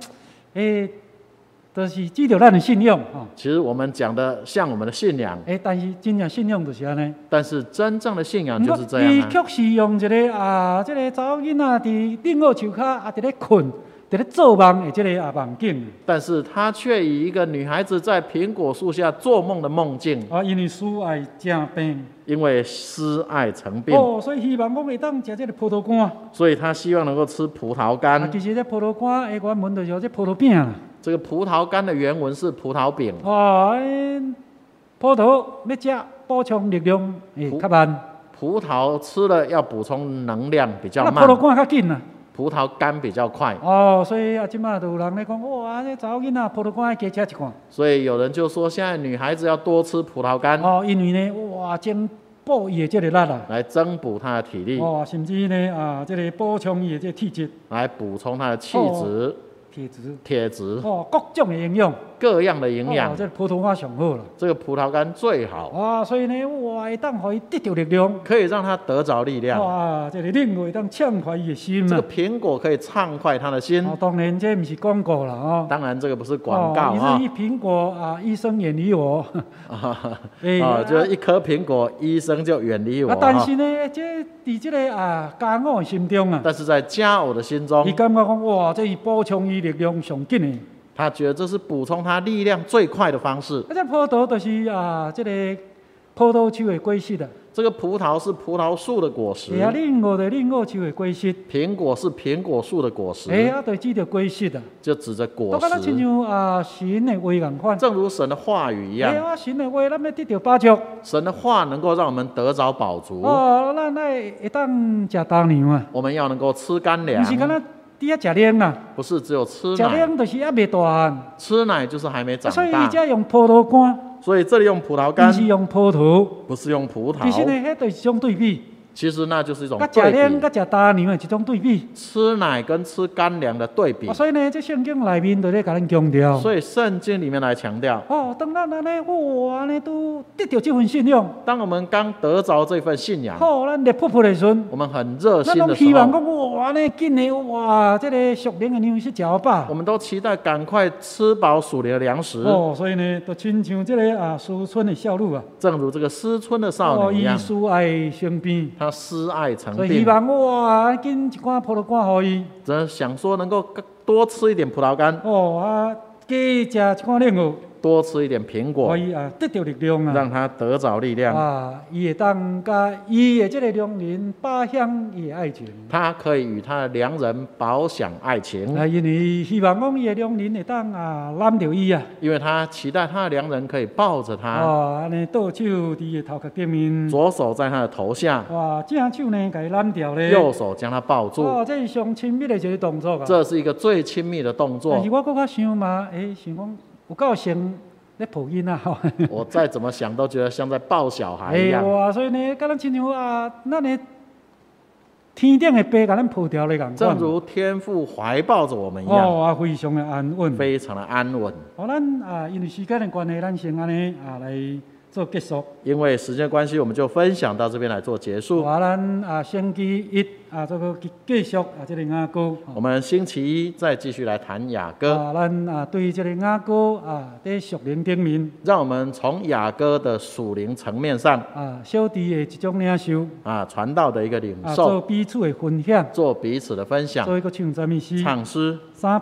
就是指着咱的信仰啊。 其实我们讲的像我们的信仰。 但是真正信仰就是安尼。 但是真正的信仰就是这样啊。 伊却是用一个这个查某囡仔伫另个树下啊，伫咧困。在咧做梦的这个梦境， 但是他却以一个女孩子在苹果树下做梦的梦境啊，因为思爱成病， 因为思爱成病哦，所以希望讲会当吃这个葡萄干， 所以他希望能够吃葡萄干。 其实这葡萄干的原文就是这葡萄饼啦。 这个葡萄干的原文是葡萄饼。 哦，葡萄要吃补充力量，较慢。 葡萄吃了要补充能量比较慢。 葡萄干较紧啦。 葡萄干比较快哦，所以即马都有人咧讲，哇，这查某囡仔葡萄干要加吃一罐。 所以有人就说，现在女孩子要多吃葡萄干。 哦，因为呢，哇，增补伊的这个力啊， 来增补她的体力。 哦，甚至呢，这个补充伊的这体质， 来补充她的气质。铁质哦，各种的营养， 各样的营养， 这葡萄干上好了。 这个葡萄干最好啊，所以呢，哇，会当可以得到力量， 可以让他得着力量。 哇，这个另外当畅快伊的心。 这个苹果可以畅快他的心。 当然这不是广告了啊。 当然这个不是广告啊。一苹果啊，医生远离我。 就是一颗苹果，医生就远离我。 但是呢，这伫这个家偶的心中啊， 但是在家偶的心中， 伊感觉讲哇，这是补充伊力量上紧的。 他觉得这是补充他力量最快的方式。 这葡萄就是这个葡萄树的果实啊。 这个葡萄是葡萄树的果实。 另外树的果实。 苹果是苹果树的果实。 就指着果实啊。 就指着果实。 都亲像神的话共款。 正如神的话语一样。 神的话，咱要得到饱足。 神的话能够让我们得着饱足。 咱会当吃大粮啊。 我们要能够吃干粮。 不是干那底下吃奶啊。 不是只有吃奶。 吃奶就是还没大汉。 吃奶就是还没长大。 所以伊这用葡萄干。 所以这里用葡萄干， 不是用葡萄， 不是用葡萄。 其实呢，那就是一种对比。 其实那就是一种对比。 吃奶跟吃大粮的一种对比。 吃奶跟吃干粮的对比。 所以呢，这圣经里面就在跟咱强调。 所以圣经里面来强调。 当咱安尼哇，呢都得到这份信仰。 当我们刚得着这份信仰， 咱热噗噗的时候， 我们很热心的时候， 希望讲哇，呢紧的哇，这个属灵的粮食吃饱。 我们都期待赶快吃饱属灵的粮食。 所以呢，就亲像这个思春的少女啊， 正如这个思春的少女一样， 思爱生病。 他思爱成病， 所以希望哇，紧一罐葡萄干给伊。 真想说能够多吃一点葡萄干。 加吃一罐莲藕。 多吃一点苹果， 可以得到力量啊， 让他得着力量伊会当甲伊的这个良人饱享伊的爱情。 他可以与他的良人饱享爱情。 因为希望讲伊的良人会当揽着伊啊。 因为他期待他的良人可以抱着他。 安尼倒手伫伊头壳顶面， 左手在他的头下。 正手呢，甲伊揽掉咧。 右手将他抱住。 这是上亲密的一个动作啊。 这是一个最亲密的动作。 但是我搁较想嘛，想讲。有够像咧抱囡仔吼， 我再怎么想都觉得像在抱小孩一样。 所以呢，甲咱亲像咱的天顶的爸甲咱抱掉咧共款。 正如天父怀抱着我们一样。 非常的安稳。 非常的安稳。 咱因为时间的关系，咱先安尼来做结束。 因为时间关系，我们就分享到这边来做结束。 咱星期一这个继续这个雅歌。 我们星期一再继续来谈雅歌。 咱对这个雅歌在属灵顶面， 让我们从雅歌的属灵层面上小弟的一种领受传道的一个领受， 做彼此的分享， 做彼此的分享， 做一个唱赞美诗， 唱诗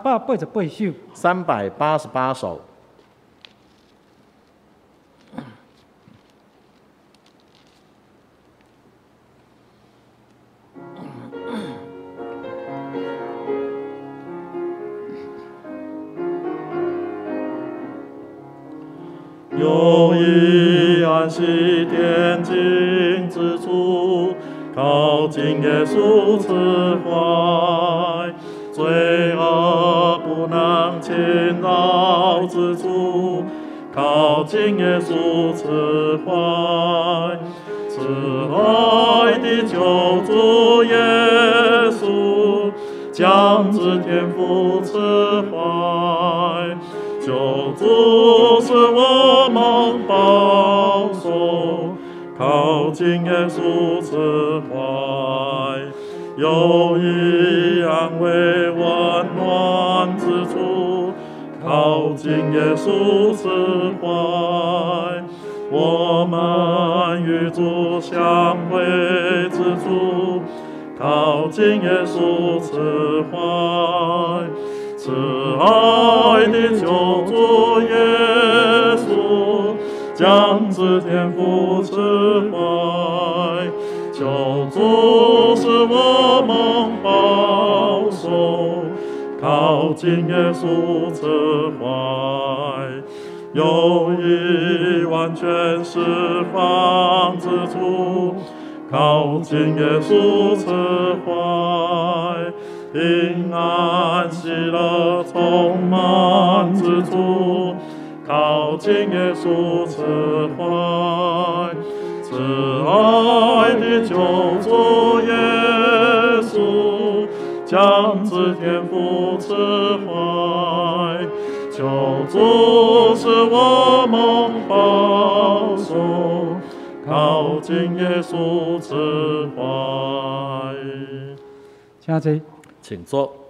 388首 ，388首。有一爱欢喜恬静之处，靠近耶稣慈怀。罪恶不能侵扰之处，靠近耶稣慈怀。慈爱的救主耶稣，将至天父慈怀。救主是我们保守，靠近耶稣慈怀。有一安慰温暖之处，靠近耶稣慈怀。我们与主相会之处，靠近耶稣慈怀。慈爱的救主耶稣，将至天父慈怀。救主是我们保守，靠近耶稣慈怀。有一完全释放之处，靠近耶稣慈怀。平安喜乐充满之处，靠近耶稣慈怀。慈爱的救主耶稣，将至天父慈怀。救主是我们保守，靠近耶稣慈怀。 请坐。 请坐。